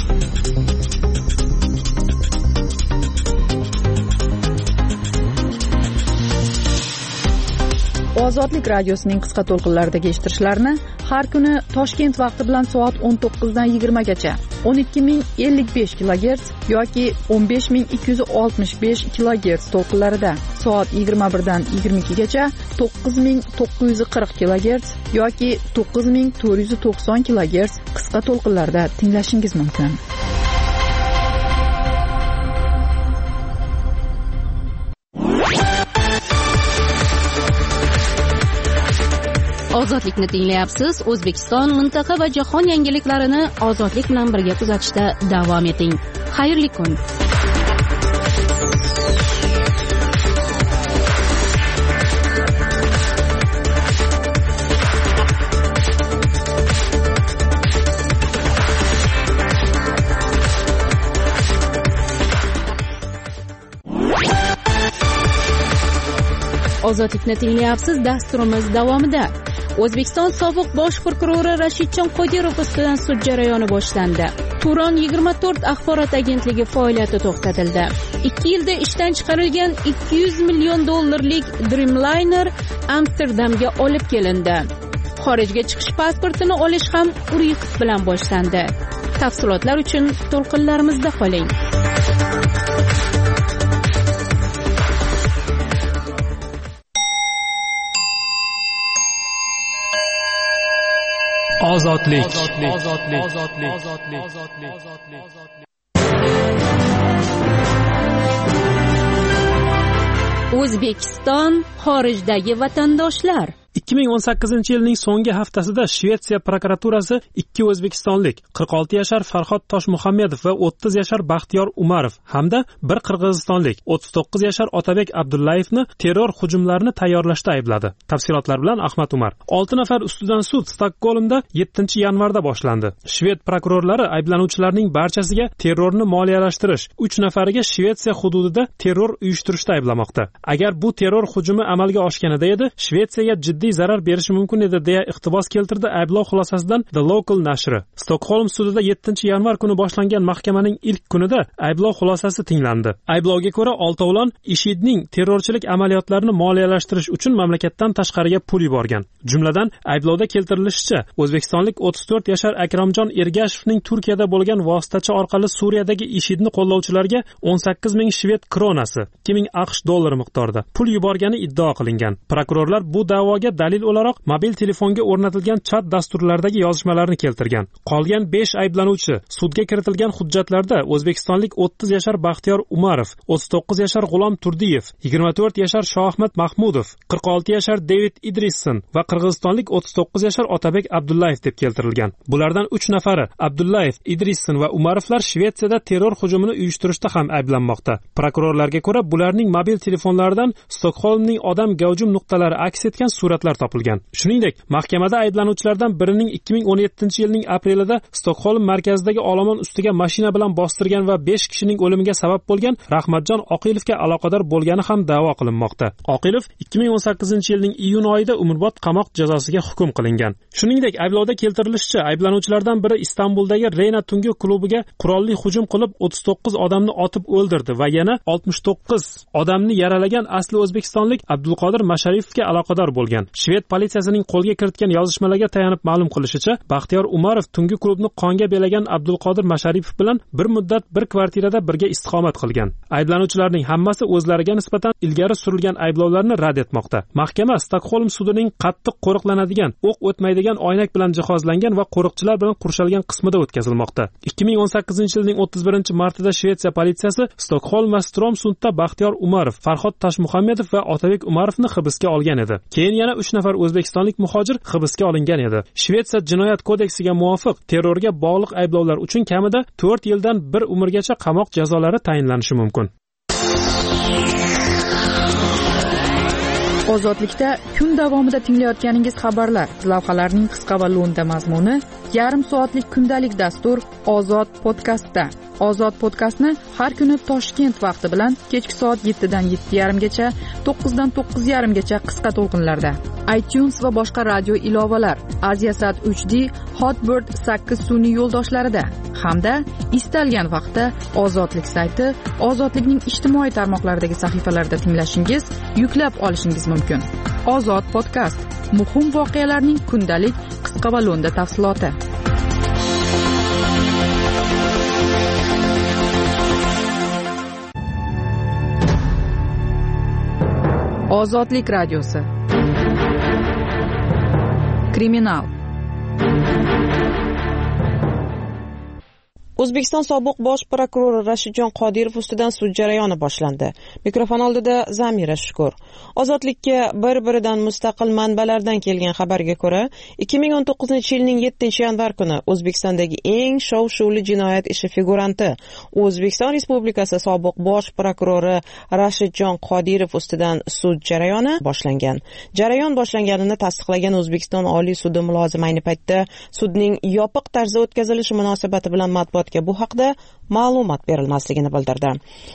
Ozodlik radiosining qisqa to'lqinlaridagi eshittirishlarni har kuni Toshkent vaqti bilan soat 19 dan 20 gacha 12055 kHz yoki 15265 kHz to'lqinlarida, soat 21 dan 22 gacha 9940 kHz yoki 9490 kHz qisqa to'lqinlarda tinglashingiz mumkin. Ozodlikni tinglayapsiz. O'zbekiston, mintaqa va jahon yangiliklarini ozodlik bilan birga kuzatishda davom eting. Xayrli kun. Ozodlikni tinglayapsiz. Dasturimiz davomida O'zbekiston sobiq bosh prokurori Rashidjon Qodirov ustidan sud jarayoni boshlandi. Turon 24 axborot agentligi faoliyati to'xtatildi. 2 yilda ishdan chiqarilgan 200 million dollarlik Dreamliner Amsterdamga olib kelindi. Xorijga chiqish pasportini olish ham Uriq bilan boshlandi. Tafsilotlar uchun to'lqinlarimizda qoling. Ozodlik. O'zbekiston xorijdagi vatandoshlar. 2018-yilning so'nggi haftasida Shvetsiya prokuraturasi 2 o'zbekistonlik 46 yashar Farhod Toshmuhammedov va 30 yashar Baxtiyor Umarov hamda bir qirg'izistonlik 39 yashar Otabek Abdullayevni terror hujumlarini tayyorlashda aybladi. Tafsilotlar bilan Ahmad Umar. 6 nafar ustidan sud Stokgolmda 7-yanvarda boshlandi. Shved prokurorlari ayblanuvchilarning barchasiga terrorni moliyalashtirish, 3 nafariga Shvetsiya hududida terror uyushtirishda ayblamoqda. Agar bu terror hujumi amalga oshganida edi, Shvetsiyaga jiddiy zarar berishi mumkin edi deya iqtibos keltirdi ayblov xulosasidan The Local nashri. Stokholm sudida 7-yanvar kuni boshlangan mahkamaning ilk kunida ayblov xulosasi tinglandi. Ayblovga ko'ra, oltovlon IShIDning terrorchilik amaliyotlarini moliyalashtirish uchun mamlakatdan tashqariga pul yuborgan. Jumladan, ayblovda keltirilishicha, o'zbekistonlik 34 yashar Akramjon Ergashevning Turkiyada bo'lgan vositachi orqali Suriyadagi IShIDni qo'llovchilarga 18 ming shved kronasi, 2000 AQSh dollari miqdorida pul yuborgani iddao qilingan. Prokurorlar bu da'voga dalil o'laroq mobil telefonga o'rnatilgan chat dasturlaridagi yozishmalarni keltirgan. Qolgan 5 ayblanuvchi sudga kiritilgan hujjatlarda o'zbekistonlik 30 yashar Baxtiyor Umarov, 39 yashar G'ulom Turdiyev, 24 yashar Shoahmad Mahmudov, 46 yashar David Idrisson va qirg'izistonlik 39 yashar Otabek Abdullayev deb keltirilgan. Bulardan 3 nafari Abdullayev, Idrisson va Umarovlar Shvetsiyada terror hujumini uyushtirishda ham ayblanmoqda. Prokurorlarga ko'ra, bularning mobil telefonlaridan Stokholmning odam gavjum nuqtalari aks etgan suratlar topilgan. Shuningdek, mahkamada ayblanuvchilardan birining 2017-yilning aprelida Stokholm markazidagi olomon ustiga mashina bilan bostirgan va 5 kishining o'limiga sabab bo'lgan Rahmatjon Oqilovga aloqador bo'lgani ham da'vo qilinmoqda. Oqilov 2018-yilning iyun oyida umrbod qamoq jazosiga hukm qilingan. Shuningdek, ayblovda keltirilishicha, ayblanuvchilardan biri Istanbuldagi Reyna tungi klubiga qurolli hujum qilib 39 odamni otib o'ldirdi va yana 69 odamni yaralagan asli o'zbekistonlik Abdulqodir Masharifovga aloqador bo'lgan. Shved politsiyasining qo'lga kiritgan yozishmalarga tayanib ma'lum qilishicha, Baxtiyor Umarov tungi klubni qonga belagan Abdulqodir Masharipov bilan bir muddat bir kvartirada birga istiqomat qilgan. Ayblanuvchilarning hammasi o'zlariga nisbatan ilgari surilgan ayblovlarni rad etmoqda. Mahkama Stokholm sudining qattiq qo'riqlanadigan, o'q o'tmaydigan oynak bilan jihozlangan va qo'riqchilar bilan qurshalgan qismida o'tkazilmoqda. 2018-yilning 31-martida Shvetsiya politsiyasi Stokholm va Stromsundda Baxtiyor Umarov, Farhod Toshmuhammedov va Otabek Umarovni hibsga olgan edi. Keyin yana 3 nafar o'zbekistonlik muhojir hibsga olingan edi. Shvetsiya jinoyat kodeksiga muvofiq terrorga bog'liq ayblovlar uchun kamida 4 yildan 1 umrgacha qamoq jazolari tayinlanishi mumkin. Ozodlikda kun davomida tinglayotganingiz xabarlar, lavhalarning qisqa va lo'nda mazmuni, yarim soatlik kundalik dastur Ozod podkastda. Ozod podkastni har kuni Toshkent vaqti bilan kechki soat 7 dan 7:30 gacha, 9 dan 9:30 gacha qisqa to'lqinlarda. iTunes va boshqa radio ilovalar, Aziasat 3D, Hotbird 8 sun'iy yo'ldoshlarida hamda istalgan vaqtda Ozodlik sayti, Ozodlikning ijtimoiy tarmoqlaridagi sahifalarida tinglashingiz, yuklab olishingiz mumkin. Ozod podkast, muhim voqealarning kundalik qisqa va lo'nda tafsiloti. Ozodlik radiosi. Kriminal. O'zbekiston sobiq bosh prokurori Rashidjon Qodirov ustidan sud jarayoni boshlandi. Mikrofon oldida Zamira Shukur. Ozodlikka bir-biridan mustaqil manbalardan kelgan xabarga ko'ra, 2019-yilning 7-yanvar kuni O'zbekistondagi eng shov-shuvli jinoyat ishi figuranti O'zbekiston Respublikasi sobiq bosh prokurori Rashidjon Qodirov ustidan sud jarayoni boshlangan. Jarayon boshlanganini tasdiqlagan O'zbekiston Oliy sudi mulozimi ayni paytda sudning yopiq tarzda o'tkazilishi munosabati bilan matbuotga bu haqda ma'lumot berilmasligini bildirdi.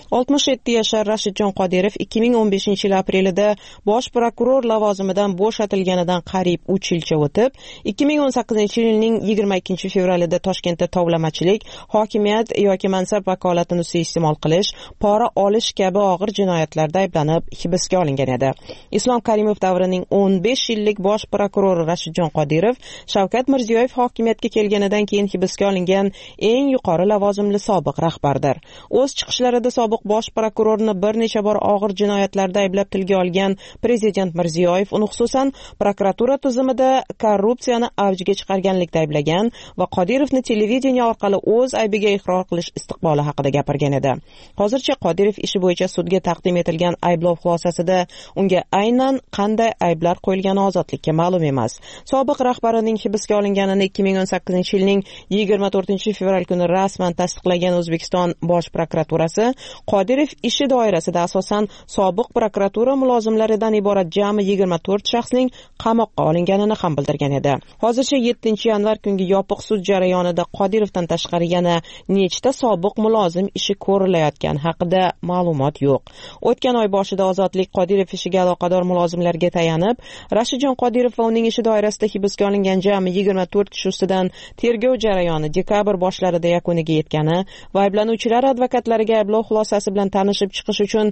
67 yashar Rashidjon Qodirov 2015-yil aprelida bosh prokuror lavozimidan bo'shatilganidan qariyb 3 yilcha o'tib, 2018-yilning 22-fevralida Toshkentda tovlamachilik, hokimiyat yoki mansab vakolatini suiiste'mol qilish, pora olish kabi og'ir jinoyatlarda ayblanib hibsga olingan edi. Islom Karimov davrining 15 yillik bosh prokurori Rashidjon Qodirov Shavkat Mirziyoyev hokimiyatga kelganidan keyin hibsga olingan eng yuqori lavozimli sobiq rahbardir. O'z chiqishlarida sobiq bosh prokurorni bir necha bor og'ir jinoyatlarda ayblab tilga olgan Prezident Mirziyoyev uni xususan prokuratura tizimida korrupsiyani avjiga chiqarganlikda ayblagan va Qodirovni televideniya orqali o'z aybiga iqror qilish istiqboli haqida gapirgan edi. Hozircha Qodirov ishi bo'yicha sudga taqdim etilgan ayblov xulosasida unga aynan qanday ayblar qo'yilgani ozodlikka ma'lum emas. Sobiq rahbarining hibsga olinganini 2018-yilning 24-fevral kuni rasman tasdiqlagan O'zbekiston bosh prokuraturasi Qodirov ishi doirasida asosan sobiq prokuratura mulozimlaridan iborat jami 24 shaxsning qamoqqa olinganini ham bildirgan edi. Hozircha 7-yanvar kungi yopiq sud jarayonida Qodirovdan tashqari yana nechta sobiq mulozim ishi ko'rilayotgani haqida ma'lumot yo'q. O'tgan oy boshida Ozodlik Qodirov ishiga aloqador mulozimlarga tayanib, Rashidjon Qodirov va uning ishi doirasida hibsga olingan jami 24 kishi ustidan tergov jarayoni dekabr boshlarida yakuniga yetgani va ayblanuvchilar advokatlariga ayblov xulosasi bilan tanishib chiqish uchun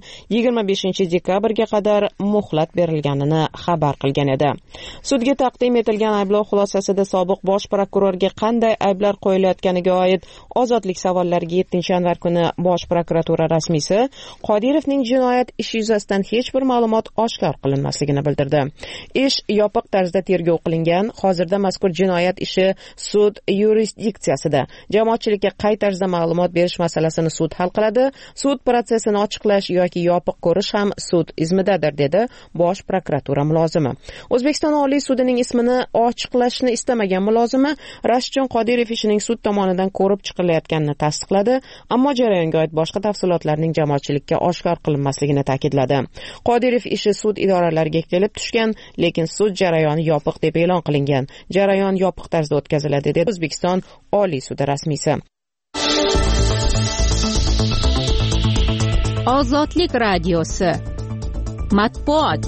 25-dekabrga qadar muhlat berilganini xabar qilgan edi. Sudga taqdim etilgan ayblov xulosasida sobiq bosh prokurorga qanday ayblar qo'yilayotganiga oid ozodlik savollariga 7-yanvar kuni bosh prokuratura rasmiysi Qodirovning jinoyat ishi yuzasidan hech bir ma'lumot oshkor qilinmasligini bildirdi. Ish yopiq tarzda tergov qilingan. Hozirda mazkur jinoyat ishi sud yurisdiksiyasida. Jamoatchilikka qay tarzda ma'lumot berish masalasini sud hal qiladi. Sud protsessini ochiqlash yoki yopiq ko'rish ham sud izmidadir, dedi bosh prokuratura mulozimi. O'zbekiston Oliy sudining ismini ochiqlashni istamagan mulozimi Rashidjon Qodirov ishining sud tomonidan ko'rib chiqilayotganini tasdiqladi, ammo jarayonga oid boshqa tafsilotlarning jamoatchilikka oshkor qilinmasligini ta'kidladi. Qodirov ishi sud idoralariga kelib tushgan, lekin sud jarayoni yopiq deb e'lon qilingan. Jarayon yopiq tarzda o'tkaziladi, dedi O'zbekiston Oliy sudi rasmiysi. Ozodlik radiosi matbuot.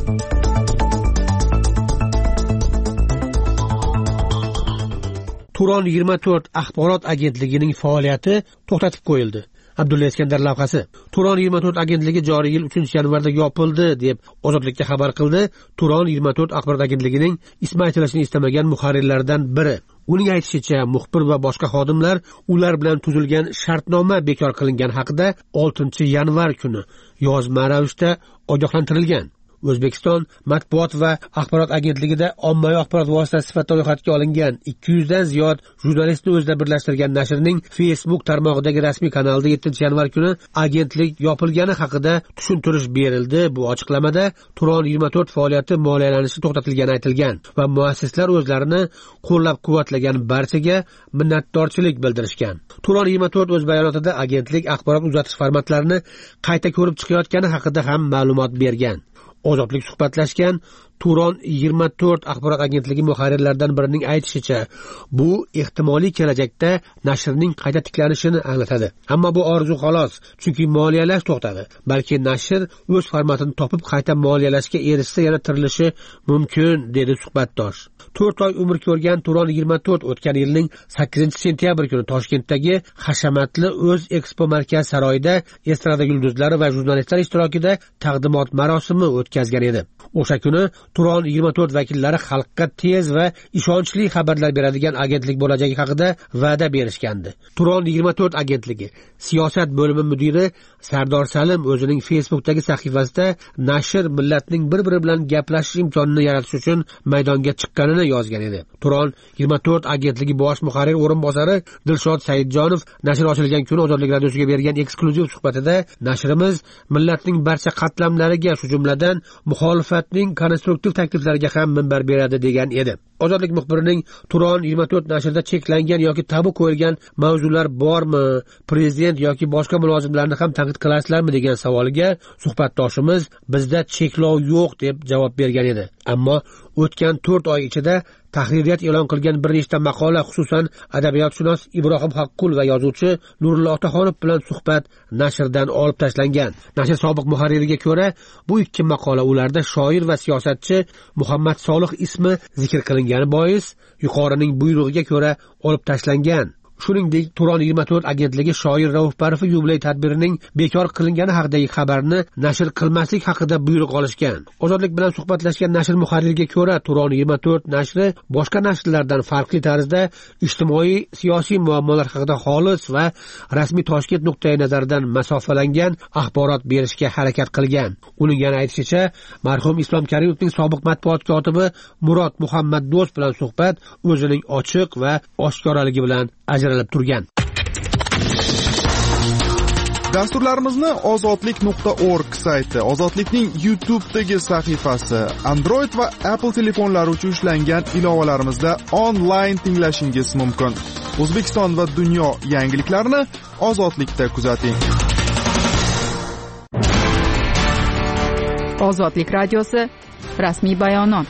Turon 24 axborot agentligining faoliyati to'xtatib qo'yildi. Abdulla Iskandar lavhasi. Turon 24 agentligi joriy yil 3-yanvarda yopildi deb Ozodlikka xabar qildi. Turon 24 axborot agentligining ismi aytilishini istamagan muharrirlardan biri. Uning aytishicha, muxbir va boshqa xodimlar ular bilan tuzilgan shartnoma bekor qilingan haqida 6-yanvar kuni yozma ravishda ogohlantirilgan. O'zbekiston matbuot va axborot agentligida ommaviy axborot vositasi sifatida ro'yxatga olingan 200 dan ziyod jurnalistni o'zida birlashtirgan nashrning Facebook tarmog'idagi rasmiy kanalida 7-yanvar kuni agentlik yopilgani haqida tushuntirish berildi. Bu ochiqlamada Turon 24 faoliyati moliyalanishi to'xtatilgani aytilgan va muassislar o'zlarini qo'llab-quvvatlagan barchaga minnatdorchilik bildirishgan. Turon 24 o'z bayonotida agentlik axborot uzatish formatlarini qayta ko'rib chiqayotgani haqida ham ma'lumot bergan. Ozodlik suhbatlashgan Turon 24 axborot agentligi muharrirlaridan birining aytishicha, bu ehtimoliy kelajakda nashrning qayta tiklanishini anglatadi. Ammo bu orzu xolos, chunki moliyalash to'xtadi. Balki nashr o'z formatini topib qayta moliyalashga erishsa yana tirilishi mumkin, dedi suhbatdosh. 4 oy umr ko'rgan Turon 24 o'tgan yilning 8-sentyabr kuni Toshkentdagi hashamatli o'z Expo markaz saroyida estrada yulduzlari va jurnalistlar ishtirokida taqdimot marosimi o'tkazgan edi. O'sha kuni Turon 24 vakillari xalqqa tez va ishonchli xabarlar beradigan agentlik bo'lajagi haqida va'da berishgandi. Turon 24 agentligi siyosat bo'limi mudiri Sardor Salim o'zining Facebook'dagi sahifasida nashr millatning bir-biri bilan gaplashish imkonini yaratish uchun maydonga chiqqanini yozgan edi. Turon 24 agentligi bosh muharrir o'rinbosari Dilshod Saidjonov nashr ochilgan kuni Ozodlik radiosiga bergan eksklyuziv suhbatida nashrimiz millatning barcha qatlamlariga, shu jumladan muxolifatning konstruktiv takliflariga ham minbar beradi degan edi. Ozodlik muxbirining Turon 24 nashrida cheklangan yoki tabu qo'yilgan mavzular bormi, prezident yoki boshqa mulozimlarni ham tanqid qilasizlarmi degan savoliga suhbatdoshimiz bizda cheklov yo'q deb javob bergan edi. Ammo o'tgan 4 oy ichida tahririyat e'lon qilgan bir nechta maqola, xususan adabiyotshunos Ibrohim Haqqul va yozuvchi Nurullo Otaxonov bilan suhbat nashrdan olib tashlangan. Nashr sobiq muharririga ko'ra, bu ikki maqola ularda shoir va siyosatchi Muhammad Solih ismi zikr qilingani bois yuqorining buyrug'iga ko'ra olib tashlangan. Shuningdek, Turon 24 agentligi shoir Rauf Parfi yubiley tadbirining bekor qilingani haqidagi xabarni nashr qilmaslik haqida buyruq olishgan. Ozodlik bilan suhbatlashgan nashr muharririga ko'ra, Turon 24 nashri boshqa nashrlardan farqli tarzda ijtimoiy siyosiy muammolar haqida xolis va rasmiy Toshkent nuqtai nazaridan masofalangan axborot berishga harakat qilgan. Uning yana aytishicha, marhum Islom Karimovning sobiq matbuot kotibi Murod Muhammad Do'st bilan suhbat o'zining ochiq va oshkoraligi bilan ajralib turgan. Dasturlarimizni ozodlik.org sayti, Ozodlikning YouTube'dagi sahifasi, Android va Apple telefonlari uchun ishlangan ilovalarimizda onlayn tinglashingiz mumkin. O'zbekiston va dunyo yangiliklarini Ozodlikda kuzating. Ozodlik radiosi rasmiy bayonot.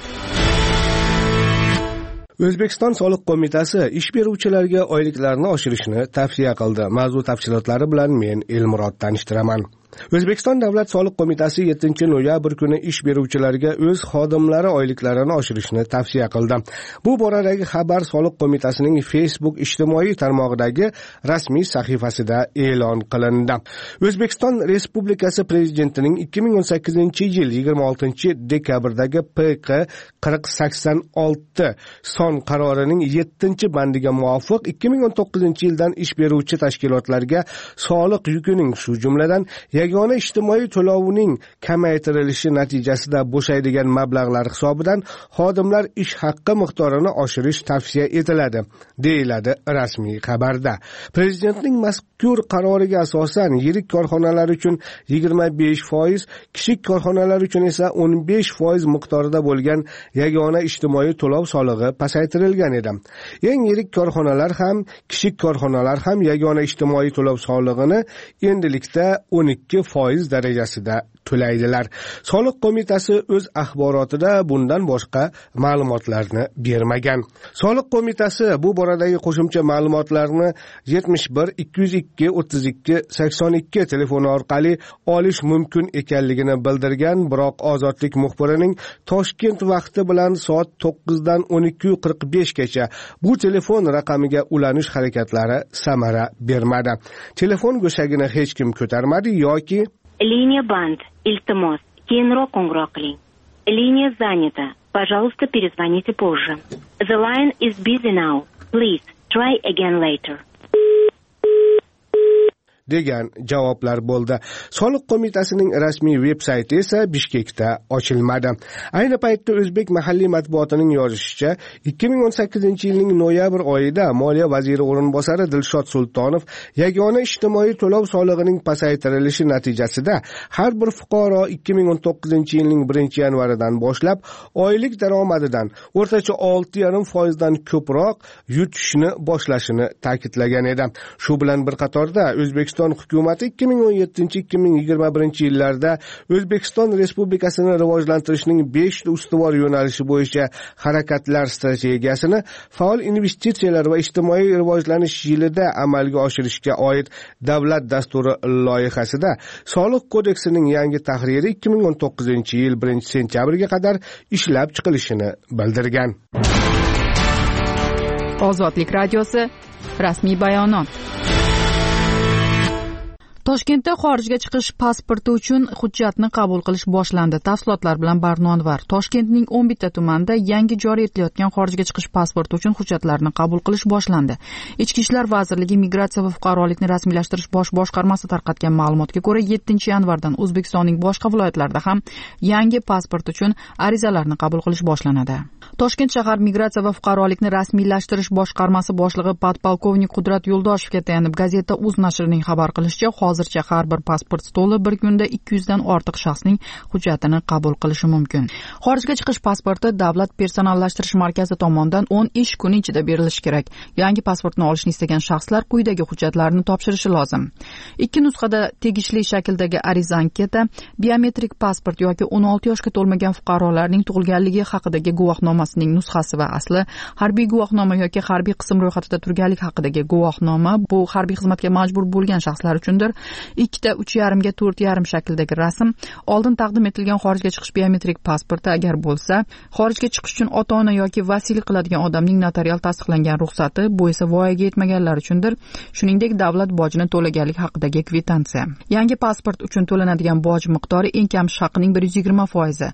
O'zbekiston soliq qo'mitasi ish beruvchilarga oyliklarni oshirishni tavsiya qildi. Mavzu tafsilotlari bilan men Elmurod tanishtiraman. O'zbekiston Davlat soliq qo'mitasi 7-noyabr kuni ish beruvchilarga o'z xodimlari oyliklarini oshirishni tavsiya qildi. Bu boradagi xabar soliq qo'mitasining Facebook ijtimoiy tarmog'idagi rasmiy sahifasida e'lon qilindi. O'zbekiston Respublikasi Prezidentining 2018-yil 26-dekabrdagi PQ 4086 son qarorining 7-bandiga muvofiq 2019-yildan ish beruvchi tashkilotlarga soliq yukining, shu jumladan yagona ijtimoiy to'lovining kamaytirilishi natijasida bo'shaydigan mablag'lar hisobidan xodimlar ish haqqi miqdorini oshirish tavsiya etiladi, deyiladi rasmiy xabarda. Prezidentning mazkur qaroriga asosan yirik korxonalar uchun 25%, kichik korxonalar uchun esa 15% miqdorida bo'lgan yagona ijtimoiy to'lov solig'i pasaytirilgan edi. Eng yirik korxonalar ham, kichik korxonalar ham yagona ijtimoiy to'lov solig'ini endilikda 12% darajasida to'laydilar. Soliq qo'mitasi o'z axborotida bundan boshqa ma'lumotlarni bermagan. Soliq qo'mitasi bu boradagi qo'shimcha ma'lumotlarni 71 202 32 82 telefoni orqali olish mumkin ekanligini bildirgan, biroq Ozodlik muxbirining Toshkent vaqti bilan soat 9 dan 12:45 gacha bu telefon raqamiga ulanish harakatlari samara bermadi. Telefon go'shagini hech kim ko'tarmadi yoki Линия банд. Iltimos, keyinroq qo'ng'iroq qiling. Liniya занята. Пожалуйста, перезвоните позже. The line is busy now. Please try again later. degan javoblar bo'ldi. Soliq qo'mitasining rasmiy veb-sayti esa Bishkekda ochilmadi. Ayni paytda o'zbek mahalliy matbuotining yozishicha, 2018-yilning noyabr oyida Moliya vaziri o'rinbosari Dilshod Sultonov yagona ijtimoiy to'lov solig'ining pasaytirilishi natijasida har bir fuqaro 2019-yilning 1-yanvaridan boshlab oylik daromadidan o'rtacha 6,5% dan ko'proq yutishni boshlashini ta'kidlagan edi. Shu bilan bir qatorda O'zbekiston hukumati 2017-2021 yillarda O'zbekiston Respublikasini rivojlantirishning 5 ustuvor yo'nalishi bo'yicha harakatlar strategiyasini faol investitsiyalar va ijtimoiy rivojlanish yilida amalga oshirishga oid davlat dasturi loyihasida Soliq kodeksining yangi tahriri 2019-yil 1-sentyabrga qadar ishlab chiqilishini bildirgan. Ozodlik radiosi rasmiy bayonot. Toshkentda xorijga chiqish pasporti uchun hujjatni qabul qilish boshlandi. Tafsilotlar bilan Barno Anvar. Toshkentning 11 ta tumanida yangi joriy etilayotgan xorijga chiqish pasporti uchun hujjatlarni qabul qilish boshlandi. Ichki ishlar vazirligi Migratsiya va fuqarolikni rasmiylashtirish bosh boshqarmasi tarqatgan ma'lumotga ko'ra 7-yanvardan O'zbekistonning boshqa viloyatlarida ham yangi pasport uchun arizalarni qabul qilish boshlanadi. Toshkent shahar Migratsiya va fuqarolikni rasmiylashtirish boshqarmasi boshlig'i podpolkovnik Qudrat Yo'ldoshevga tayanib gazeta Uz nashrining xabar qilishicha, hozircha har bir pasport stoli bir kunda 200 dan ortiq shaxsning hujjatini qabul qilishi mumkin. Xorijga chiqish pasporti Davlat personallashtirish markazi tomonidan 10 ish kuni ichida berilishi kerak. Yangi pasportni olishni istagan shaxslar quyidagi hujjatlarni topshirishi lozim. 2 nusxada tegishli shakldagi ariza anketa, biometrik pasport yoki 16 yoshga to'lmagan fuqarolarning tug'ilganligi haqidagi guvohnomasining nusxasi va asli, harbiy guvohnoma yoki harbiy qism ro'yxatida turganlik haqidagi guvohnoma, bu harbiy xizmatga majbur bo'lgan shaxslar uchundir. 2 ta 3,5 ga 4,5 shakldagi rasm, oldin taqdim etilgan xorijga chiqish biometrik pasporti agar bo'lsa, xorijga chiqish uchun ota-ona yoki vasiylik qiladigan odamning notarial tasdiqlangan ruxsati, bu esa voyaga yetmaganlar uchundir. Shuningdek, davlat bojini to'laganlik haqidagi kvitansiya. Yangi pasport uchun to'lanadigan boj miqdori eng kam haqining 120%,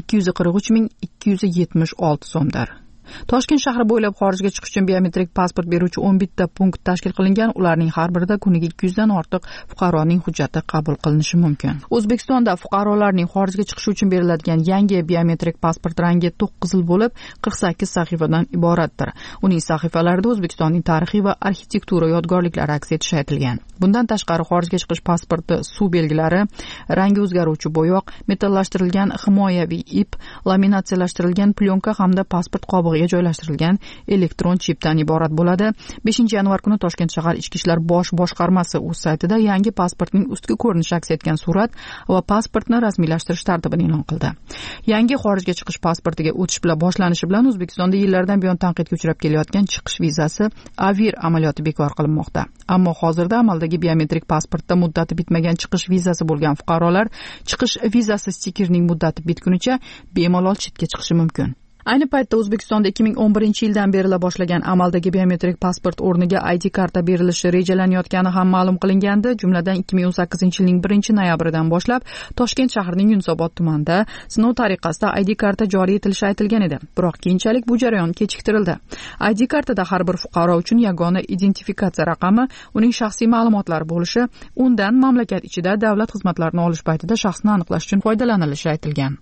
243,276 so'mdir. Toshkent shahri bo'ylab xorijga chiqish uchun biometrik pasport beruvchi 11 ta punkt tashkil qilingan. Ularning har birida kuniga 200 dan ortiq fuqaroning hujjati qabul qilinishi mumkin. O'zbekistonda fuqarolarning xorijga chiqish uchun beriladigan yangi biometrik pasport rangi to'q qizil bo'lib, 48 sahifadan iboratdir. Uning sahifalarida O'zbekistonning tarixiy va arxitektura yodgorliklari aks etishi aytilgan. Bundan tashqari xorijga chiqish pasporti suv belgilari, rangi o'zgaruvchi bo'yoq, metallashtirilgan himoyaviy ip, laminatsiyalashtirilgan plyonka hamda pasport qobig'i joylashtirilgan elektron chipdan iborat bo'ladi. 5-yanvar kuni Toshkent shahar Ichki ishlar bosh boshqarmasi o'z saytida yangi pasportning ustki ko'rinishi aks etgan surat va pasportni rasmiylashtirish tartibini e'lon qildi. Yangi xorijga chiqish pasportiga o'tish bilan boshlanishi bilan O'zbekistonda yillardan buyon tanqidga uchrab kelayotgan chiqish vizasi AVIR amaliyoti bekor qilinmoqda. Ammo hozirda amaldagi biometrik pasportda muddati bitmagan chiqish vizasi bo'lgan fuqarolar chiqish vizasi stikerining muddati bitgunicha bemalol chetga chiqishi mumkin. Ayni paytda O'zbekistonda 2011-yildan beri boshlagan amaldagi biometrik pasport o'rniga ID karta berilishi rejalanayotgani ham ma'lum qilingandi. Jumladan 2018-yilning 1-noyabridan boshlab Toshkent shahrining Yunusobod tumanida sinov tariqasida ID karta joriy etilishi aytilgan edi. Biroq keyinchalik bu jarayon kechiktirildi. ID kartada har bir fuqaro uchun yagona identifikatsiya raqami, uning shaxsiy ma'lumotlari bo'lishi, undan mamlakat ichida davlat xizmatlarini olish paytida shaxsni aniqlash uchun foydalanilishi aytilgan.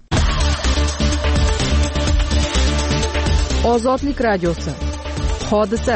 Ozodlik radiosi. Hodisa.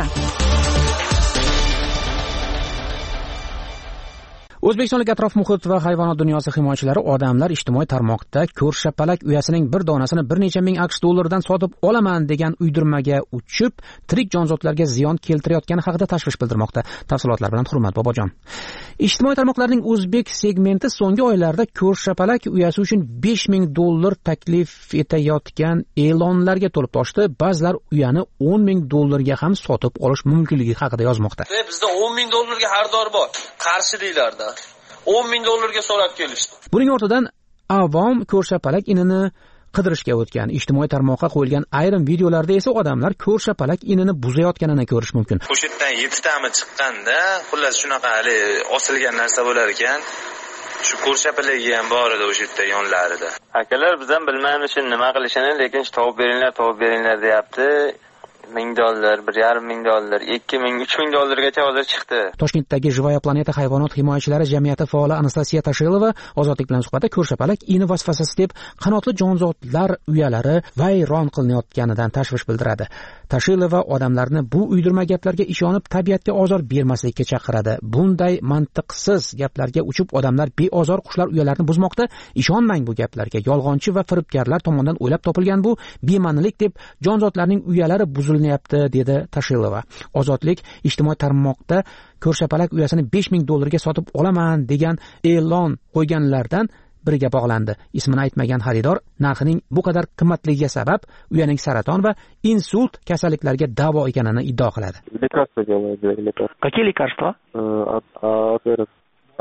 O'zbekistonlik atrof muhit va hayvonot dunyosi himoyachilari odamlar ijtimoiy tarmoqda ko'rshapalak uyasining bir donasini bir necha ming AQSh dollaridan sotib olaman degan uydirmaga uchib, tirik jonzotlarga ziyon keltirayotgani haqida tashvish bildirmoqda. Tafsilotlar bilan Hurmat Bobojon. Ijtimoiy tarmoqlarning o'zbek segmenti so'nggi oylarda ko'rshapalak uyasi uchun 5000 dollar taklif etayotgan e'lonlarga to'lib toshdi. Ba'zilar uyani 10,000 dollarga ham sotib olish mumkinligi haqida yozmoqda. Bizda 10,000 dollarga xaridor bor. Qarshililarda 10,000 dollarga so'rab kelishdi. Buning ortidan avom ko'rshapalak inini qidirishga o'tgan. Ijtimoiy tarmoqqa qo'yilgan ayrim videolarda esa odamlar ko'rshapalak inini buzayotganini ko'rish mumkin. Qo'shitdan 7 tami chiqqanda, xullas shunaqa hali osilgan narsa bo'lar ekan. Shu ko'rshapalagi ham bor edi o'sha yerda yonlarida. Akalar bizdan bilmaymiz nima qilishini, lekin topib beringlar deyapti. $1000, $1,500, $2,000, $3,000gacha hozir chiqdi. Toshkentdagi Живая planeta hayvonot himoyachilari jamiyati faoli Anastasiya Tashilova Ozodlik bilan suhbatda ko'rshapalak ini vasvasasi deb qanotli jonzotlar uyalari vayron qilinayotganidan tashvish bildiradi. Tashilova odamlarni bu uydirma gaplarga ishonib tabiatga ozor bermaslikka chaqiradi. Bunday mantiqsiz gaplarga uchib odamlar beozor qushlar uyalarini buzmoqda. Ishonmang bu gaplarga. Yolg'onchi va firibgarlar tomonidan o'ylab topilgan bu bema'nilik deb jonzotlarning uyalari buzilyapti, dedi Tashilova. Ozodlik ijtimoiy tarmoqda ko'rshapalak uyasini 5000 dollarga sotib olaman degan e'lon qo'yganlardan biriga bog'landi. Ismini aytmagan xaridor narxining bu qadar qimmatligiga sabab uyaning saraton va insult kasalliklariga davo ekanini iddao qiladi. Какие лекарства?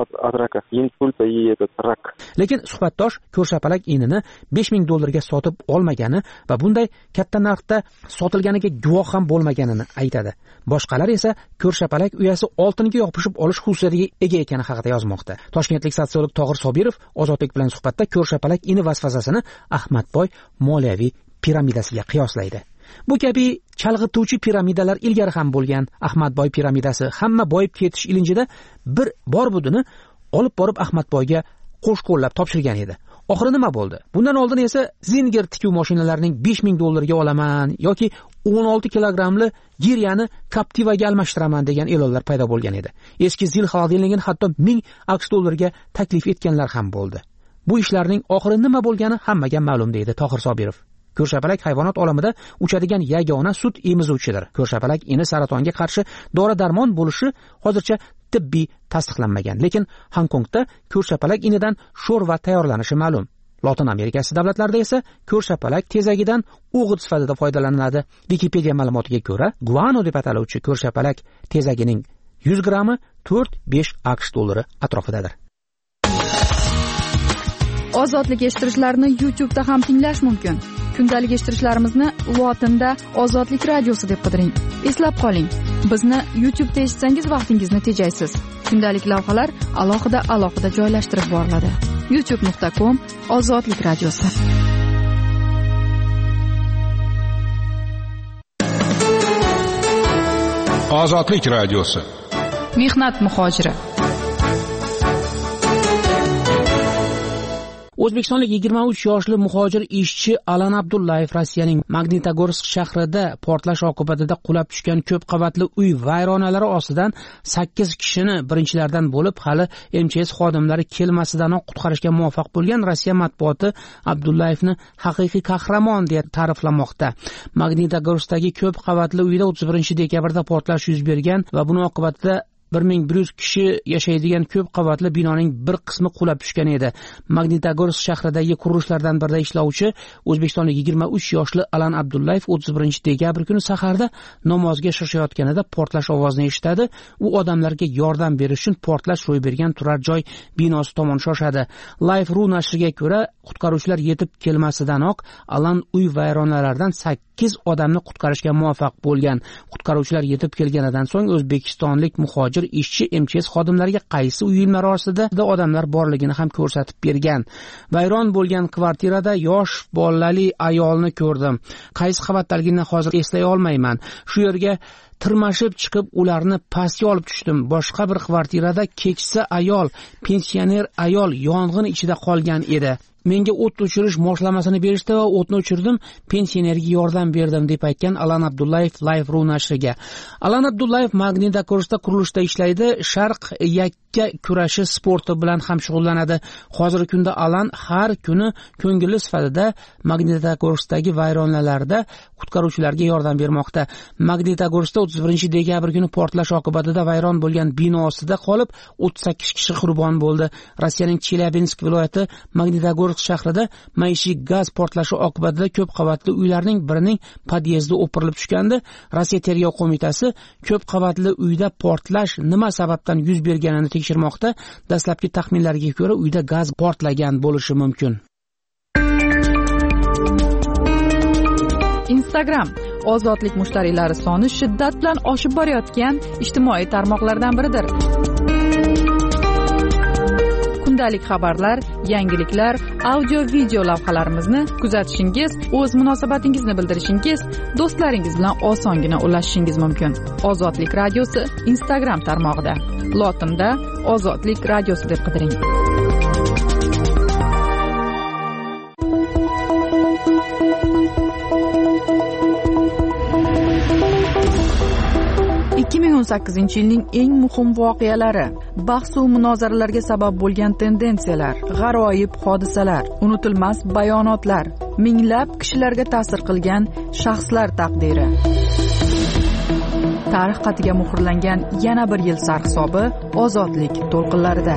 от рака, инсульта и рак. Lekin suhbatdosh ko'rshapalak inini $5000 sotib olmagani va bunday katta narxda sotilganiga guvoh ham bo'lmaganini aytadi. Boshqalar esa ko'rshapalak uyasi oltinga yopishib olish xususiyatiga ega ekani haqida yozmoqda. Toshkentlik sotsiolog Tohir Sobirov Ozodlik bilan suhbatda ko'rshapalak ini vasvasasini Ahmadboy moliyaviy piramidasiga qiyoslaydi. Bu kabi chalg'ituvchi piramidalar ilgari ham bo'lgan. Ahmadboy piramidasi hamma boyib ketish ilinjida bir bor budini olib borib Ahmadboyga qo'shqo'llab topshirgan edi. Oxiri nima bo'ldi? Bundan oldin esa Zinger tikuv mashinalarining $5000 olaman yoki 16 kilogramli giryani Captivaga almashtiraman degan e'lonlar paydo bo'lgan edi. Eski zil xolodilnigini hatto $1000 taklif etganlar ham bo'ldi. Bu ishlarning oxiri nima bo'lgani hammaga ma'lum deydi Tohir Sobirov. Ko'rshapalak hayvonot olamida uchadigan yagona sut emizuvchidir. Ko'rshapalak ini saratonga qarshi dori-darmon bo'lishi hozircha tibbiy tasdiqlanmagan. Lekin Hongkongda ko'rshapalak inidan sho'rva tayyorlanishi ma'lum. Lotin Amerikasi davlatlarida esa ko'rshapalak tezagidan o'g'it sifatida foydalaniladi. Wikipedia ma'lumotiga ko'ra, guano deb ataluvchi ko'rshapalak tezagining 100 grammi 4-5 AQSh dollari atrofidadir. Ozodlik eshittirishlarni YouTube'da ham tinglash mumkin. Kundalik eshittirishlarimizni lotinda Ozodlik radiosi deb qidiring. Eslab qoling, bizni YouTube'da eshitsangiz vaqtingizni tejaysiz. Kundalik lavhalar alohida joylashtirib boriladi. youtube.com Ozodlik radiosi. Ozodlik radiosi. Mehnat muhojiri. O'zbekistonlik 23 yoshli muhojir ishchi Alan Abdullayev Rossiyaning Magnitogorsk shahrida portlash oqibatida qulab tushgan ko'p qavatli uy vayronalari ostidan 8 kishini birinchilardan bo'lib hali MCS xodimlari kelmasidanoq qutqarishga muvaffaq bo'lgan Rossiya matbuoti Abdullayevni haqiqiy qahramon deb ta'riflamoqda. Magnitogorskdagi ko'p qavatli uyda 31-dekabrda portlash yuz bergan va buning oqibatida 1100 kishi yashaydigan ko'p qavatli binoning bir qismi qulab tushgan edi. Magnitogorsk shahridagi qurilishlardan birida ishlovchi o'zbekistonlik 23 yoshli Alan Abdullayev 31-dekabr kuni saharda namozga shishayotganida portlash ovozini eshitadi. U odamlarga yordam berish uchun portlash ro'y bergan turar joy binosi tomon shoshadi. Life.ru nashriga ko'ra, qutqaruvchilar yetib kelmasidanoq Alan uy vayronalaridan 8 odamni qutqarishga muvaffaq bo'lgan. Qutqaruvchilar yetib kelganidan so'ng o'zbekistonlik muhojir ishchi MCS xodimlariga qaysi uylar orasida odamlar borligini ham ko'rsatib bergan. Vayron bo'lgan kvartirada yosh bolali ayolni ko'rdim. Qaysi qavatdaligini hozir eslay olmayman. Shu yerga tirmashib chiqib ularni pastga olib tushdim. Boshqa bir kvartirada keksa ayol, pensioner ayol yong'in ichida qolgan edi. Menga o't o'chirish moshlamasini berishdi va o'tni o'chirdim, pensionerga yordam berdim deb aytgan Alan Abdullayev Life.ru nashriga. Alan Abdullayev Magnitogorskda qurilishda ishlaydi, sharq yakka kurashi sporti bilan ham shug'ullanadi. Hozirgi kunda Alan har kuni ko'ngilli sifatida Magnitogorskdagi vayronalarda qutqaruvchilarga yordam bermoqda. Magnitogorskda 31-dekabr kuni portlash oqibatida vayron bo'lgan bino ostida qolib 38 kishi qurbon bo'ldi. Rossiyaning Chelyabinsk viloyati Magnitogorsk shahrida maishiy gaz portlashi oqibatida ko'p qavatli uylarning birining podyezdi o'pirilib tushgandi. Rossiya tergov qo'mitasi ko'p qavatli uyda portlash nima sababdan yuz berganini tekshirmoqda. Dastlabki taxminlarga ko'ra, uyda gaz portlagan bo'lishi mumkin. Instagram ozodlik mushtariylari soni shiddat bilan oshib borayotgan ijtimoiy tarmoqlardan biridir. Kundalik xabarlar, yangiliklar, audio-video lavhalarimizni kuzatishingiz, o'z munosabatingizni bildirishingiz, do'stlaringiz bilan osongina ulashishingiz mumkin. Ozodlik radiosi Instagram tarmog'ida. Lotinda Ozodlik radiosi deb qidiring. ...2018 yilning eng muhim voqealari, bahs va munozaralarga sabab bo'lgan tendensiyalar, g'aroyib hodisalar, unutilmas bayonotlar, minglab kishilarga ta'sir qilgan shaxslar taqdiri. Tarix xatiga muhrlangan yana bir yil sarhisobi Ozodlik to'lqinlarida.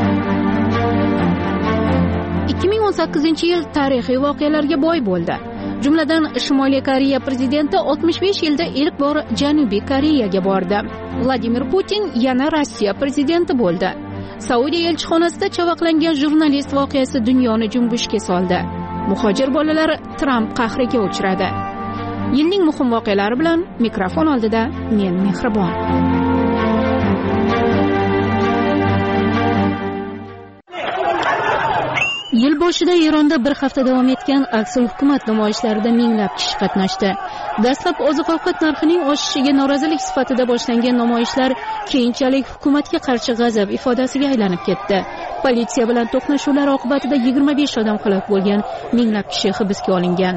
2018 yil tarixiy voqealarga boy bo'ldi. Jumladan Shimoliy Koreya prezidenti 65 yilda ilk bor Janubiy Koreyaga bordi. Vladimir Putin yana Rossiya prezidenti bo'ldi. Saudiya elchixonasida chavaqlangan jurnalist voqeasi dunyoni junbushga soldi. Muhojir bolalar Tramp qahriga uchradi. Yilning muhim voqealari bilan mikrofon oldida men Mehribon. Yil boshida Eronda bir hafta davom etgan aksiya hukumat namoyishlarida minglab kishi qatnashdi. Dastlab oziq-ovqat narxining oshishiga norozilik sifatida boshlangan namoyishlar keyinchalik hukumatga qarshi g'azab ifodasiga aylanib ketdi. Politsiya bilan to'qnashuvlar oqibatida 25 odam halok bo'lgan, minglab kishi hibsga olingan.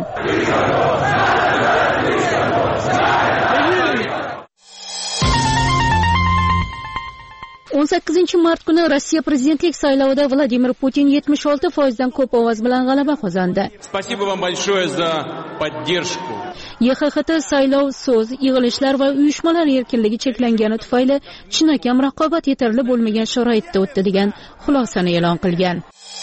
18 mart kuni Rossiya prezidentlik saylovida Vladimir Putin 76% dan ko'p ovoz bilan g'alaba qozondi. Спасибо вам большое за поддержку. YXHT saylov, so'z, yig'ilishlar va uyushmalar erkinligi cheklangani tufayli chinakam raqobat yetarli bo'lmagan sharoitda o'tdi degan xulosani e'lon qilgan.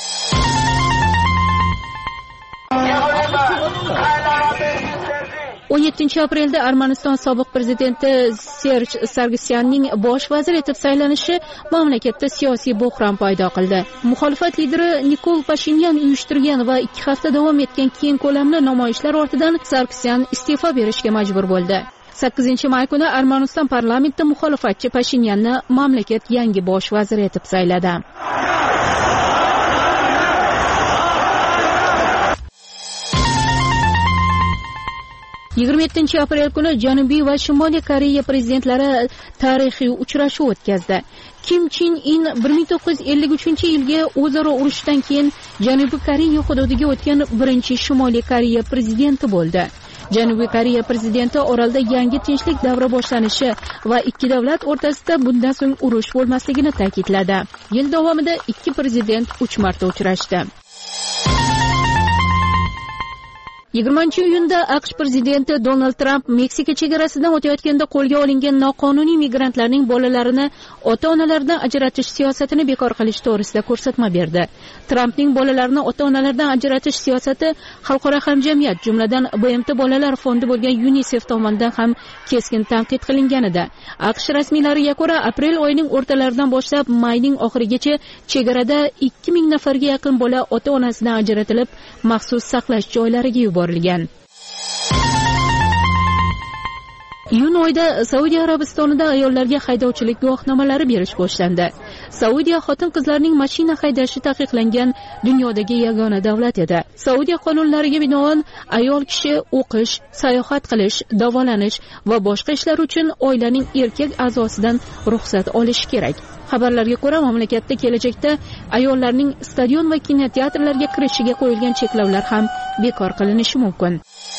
On 7 aprelda Armaniston sobiq prezidenti Serj Sargsyanning bosh vazir etib saylanishi mamlakatda siyosiy bo'hron paydo qildi. Muxolifat lideri Nikol Pashinyan uyushtirgan va 2 hafta davom etgan keng ko'lamli namoyishlar ortidan Sargsyan iste'fo berishga majbur bo'ldi. 8 may kuni Armaniston parlamenti muxolifatchi Pashinyanni mamlakat yangi bosh vazir etib sayladi. aprel kuni Janubiy va Shimoliy Koreya prezidentlari tarixiy uchrashuv o'tkazdi. Kim Chen In 1953-yilga o'zaro urushdan keyin Janubiy Koreya hududiga o'tgan birinchi Shimoliy Koreya prezidenti bo'ldi. Janubiy Koreya prezidenti orolda yangi tinchlik davri boshlanishi va ikki davlat o'rtasida bundan so'ng urush bo'lmasligini ta'kidladi. Yil davomida ikki prezident 3 marta uchrashdi. 20-iyunda AQSh prezidenti Donald Tramp Meksika chegarasidan o'tayotganda qo'lga olingan noqonuniy migrantlarning bolalarini ota-onalaridan ajratish siyosatini bekor qilish to'g'risida ko'rsatma berdi. Trampning bolalarini ota-onalardan ajratish siyosati xalqaro hamjamiyat, jumladan BMT bolalar fondi bo'lgan UNICEF tomonidan ham keskin tanqid qilinganida. AQSh rasmiylariga ko'ra, aprel oyining o'rtalaridan boshlab mayning oxirigacha chegarada 2000 nafarga yaqin bola ota-onasidan ajratilib, maxsus saqlash joylariga yuborilgan. Iyun oyida Saudiya Arabistonida ayollarga haydovchilik guvohnomalari berish boshlandi. Saudiya xotin-qizlarning mashina haydashi taqiqlangan dunyodagi yagona davlat edi. Saudiya qonunlariga binoan ayol kishi o'qish, sayohat qilish, davolanish va boshqa ishlar uchun oilaning erkak a'zosidan ruxsat olishi kerak. Xabarlarga ko'ra, mamlakatda kelajakda ayollarning stadion va kinoteatrlarga kirishiga qo'yilgan cheklovlar ham bekor qilinishi mumkin.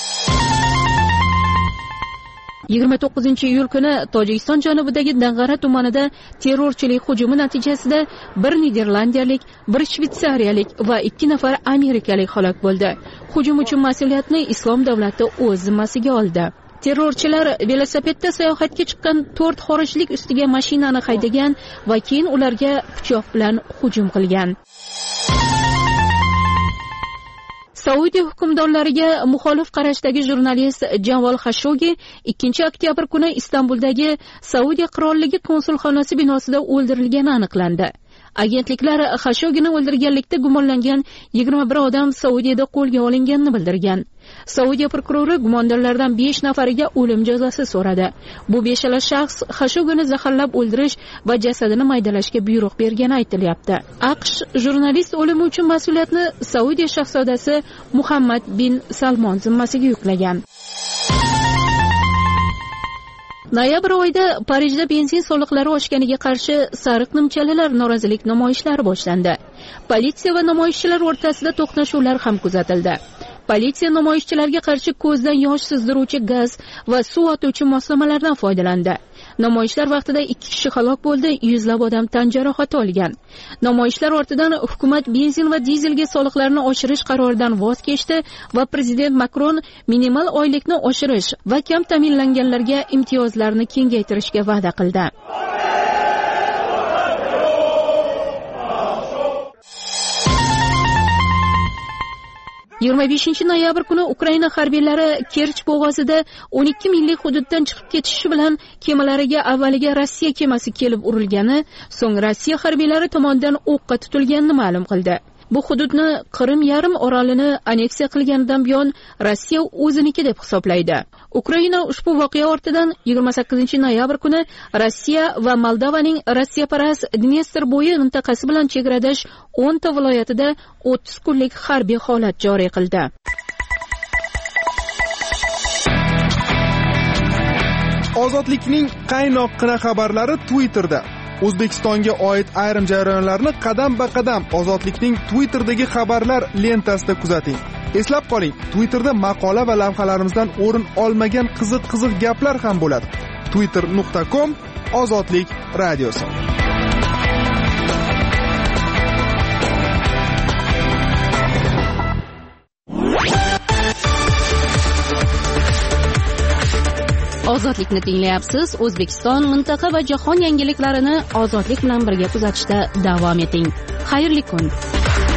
29-iyul kuni Tojikiston janubidagi Dang'ara tumanida terrorchilik hujumi natijasida bir niderlandiyalik, bir shvetsariyalik va 2 nafar amerikalik halok bo'ldi. Hujum uchun mas'uliyatni Islom davlati o'z zimmasiga oldi. Terrorchilar velosipedda sayohatga chiqqan 4 xorijlik ustiga mashinani haydagan va keyin ularga pichoq bilan hujum qilgan. Saudiya hukmdorlariga muxolif qarashdagi jurnalist Jamal Khashoggi 2 oktyabr kuni Istanbuldagi Saudiya qirolligi konsulxonasi binosida o'ldirilgani aniqlandi. Agentliklar Khashoggini o'ldirganlikda gumonlangan 21 odam Saudiyada qo'lga olinganini bildirgan. Saudiya prokurori gumondorlardan 5 nafariga o'lim jazosi so'radi. Bu 5 shaxs Khashoggini zaharlab o'ldirish va jasadini maydalashga buyruq bergani aytilyapti. AQSh jurnalist o'limi uchun mas'uliyatni Saudiya shahzodasi Muhammad bin Salmon zimmasiga yuklagan. Noyabr oyida Parijda benzin soliqlari oshganiga qarshi sariq nimchalilar norozilik namoyishlari boshlandi. Politsiya va namoyishchilar o'rtasida to'qnashuvlar ham kuzatildi. Politsiya namoyishchilarga qarshi ko'zdan yosh sizdiruvchi gaz va suv otuvchi moslamalardan foydalandi. Namoyishlar vaqtida 2 kishi halok bo'ldi, yuzlab odam tan jarohati olgan. Namoyishlar ortidan hukumat benzin va dizelga soliqlarni oshirish qaroridan voz kechdi va prezident Makron minimal oylikni oshirish va kam ta'minlanganlarga imtiyozlarni kengaytirishga va'da qildi. 25 noyabr kuni Ukraina harbiylari Kerch bo'g'ozida 12 millik hududdan chiqib ketishi bilan kemalariga avvaliga Rossiya kemasi kelib urilgani, so'ng Rossiya harbiylari tomonidan o'qqa tutilganini ma'lum qildi. Bu hududni Qrim yarim orolini aneksiya qilganidan buyon Rossiya o'ziniki deb hisoblaydi. Ukraina ushbu voqea ortidan 28 noyabr kuni Rossiya va Moldovaning Rossiyaparast Dnestr bo'yi mintaqasi bilan chegaradash 10 ta viloyatida 30 kunlik harbiy holat joriy qildi. Ozodlikning qaynoqqina xabarlari Twitterda. O'zbekistonga oid ayrim jarayonlarni qadam-ba-qadam Ozodlikning Twitter'dagi xabarlar lentasida kuzating. Eslab qoling, Twitterda maqola va lavhalarimizdan o'rin olmagan qiziq gaplar ham bo'ladi. twitter.com Ozodlik radiosi. Ozodlikni tinglayapsiz. O'zbekiston, mintaqa va jahon yangiliklarini ozodlik bilan birga kuzatishda davom eting. Xayrli kun.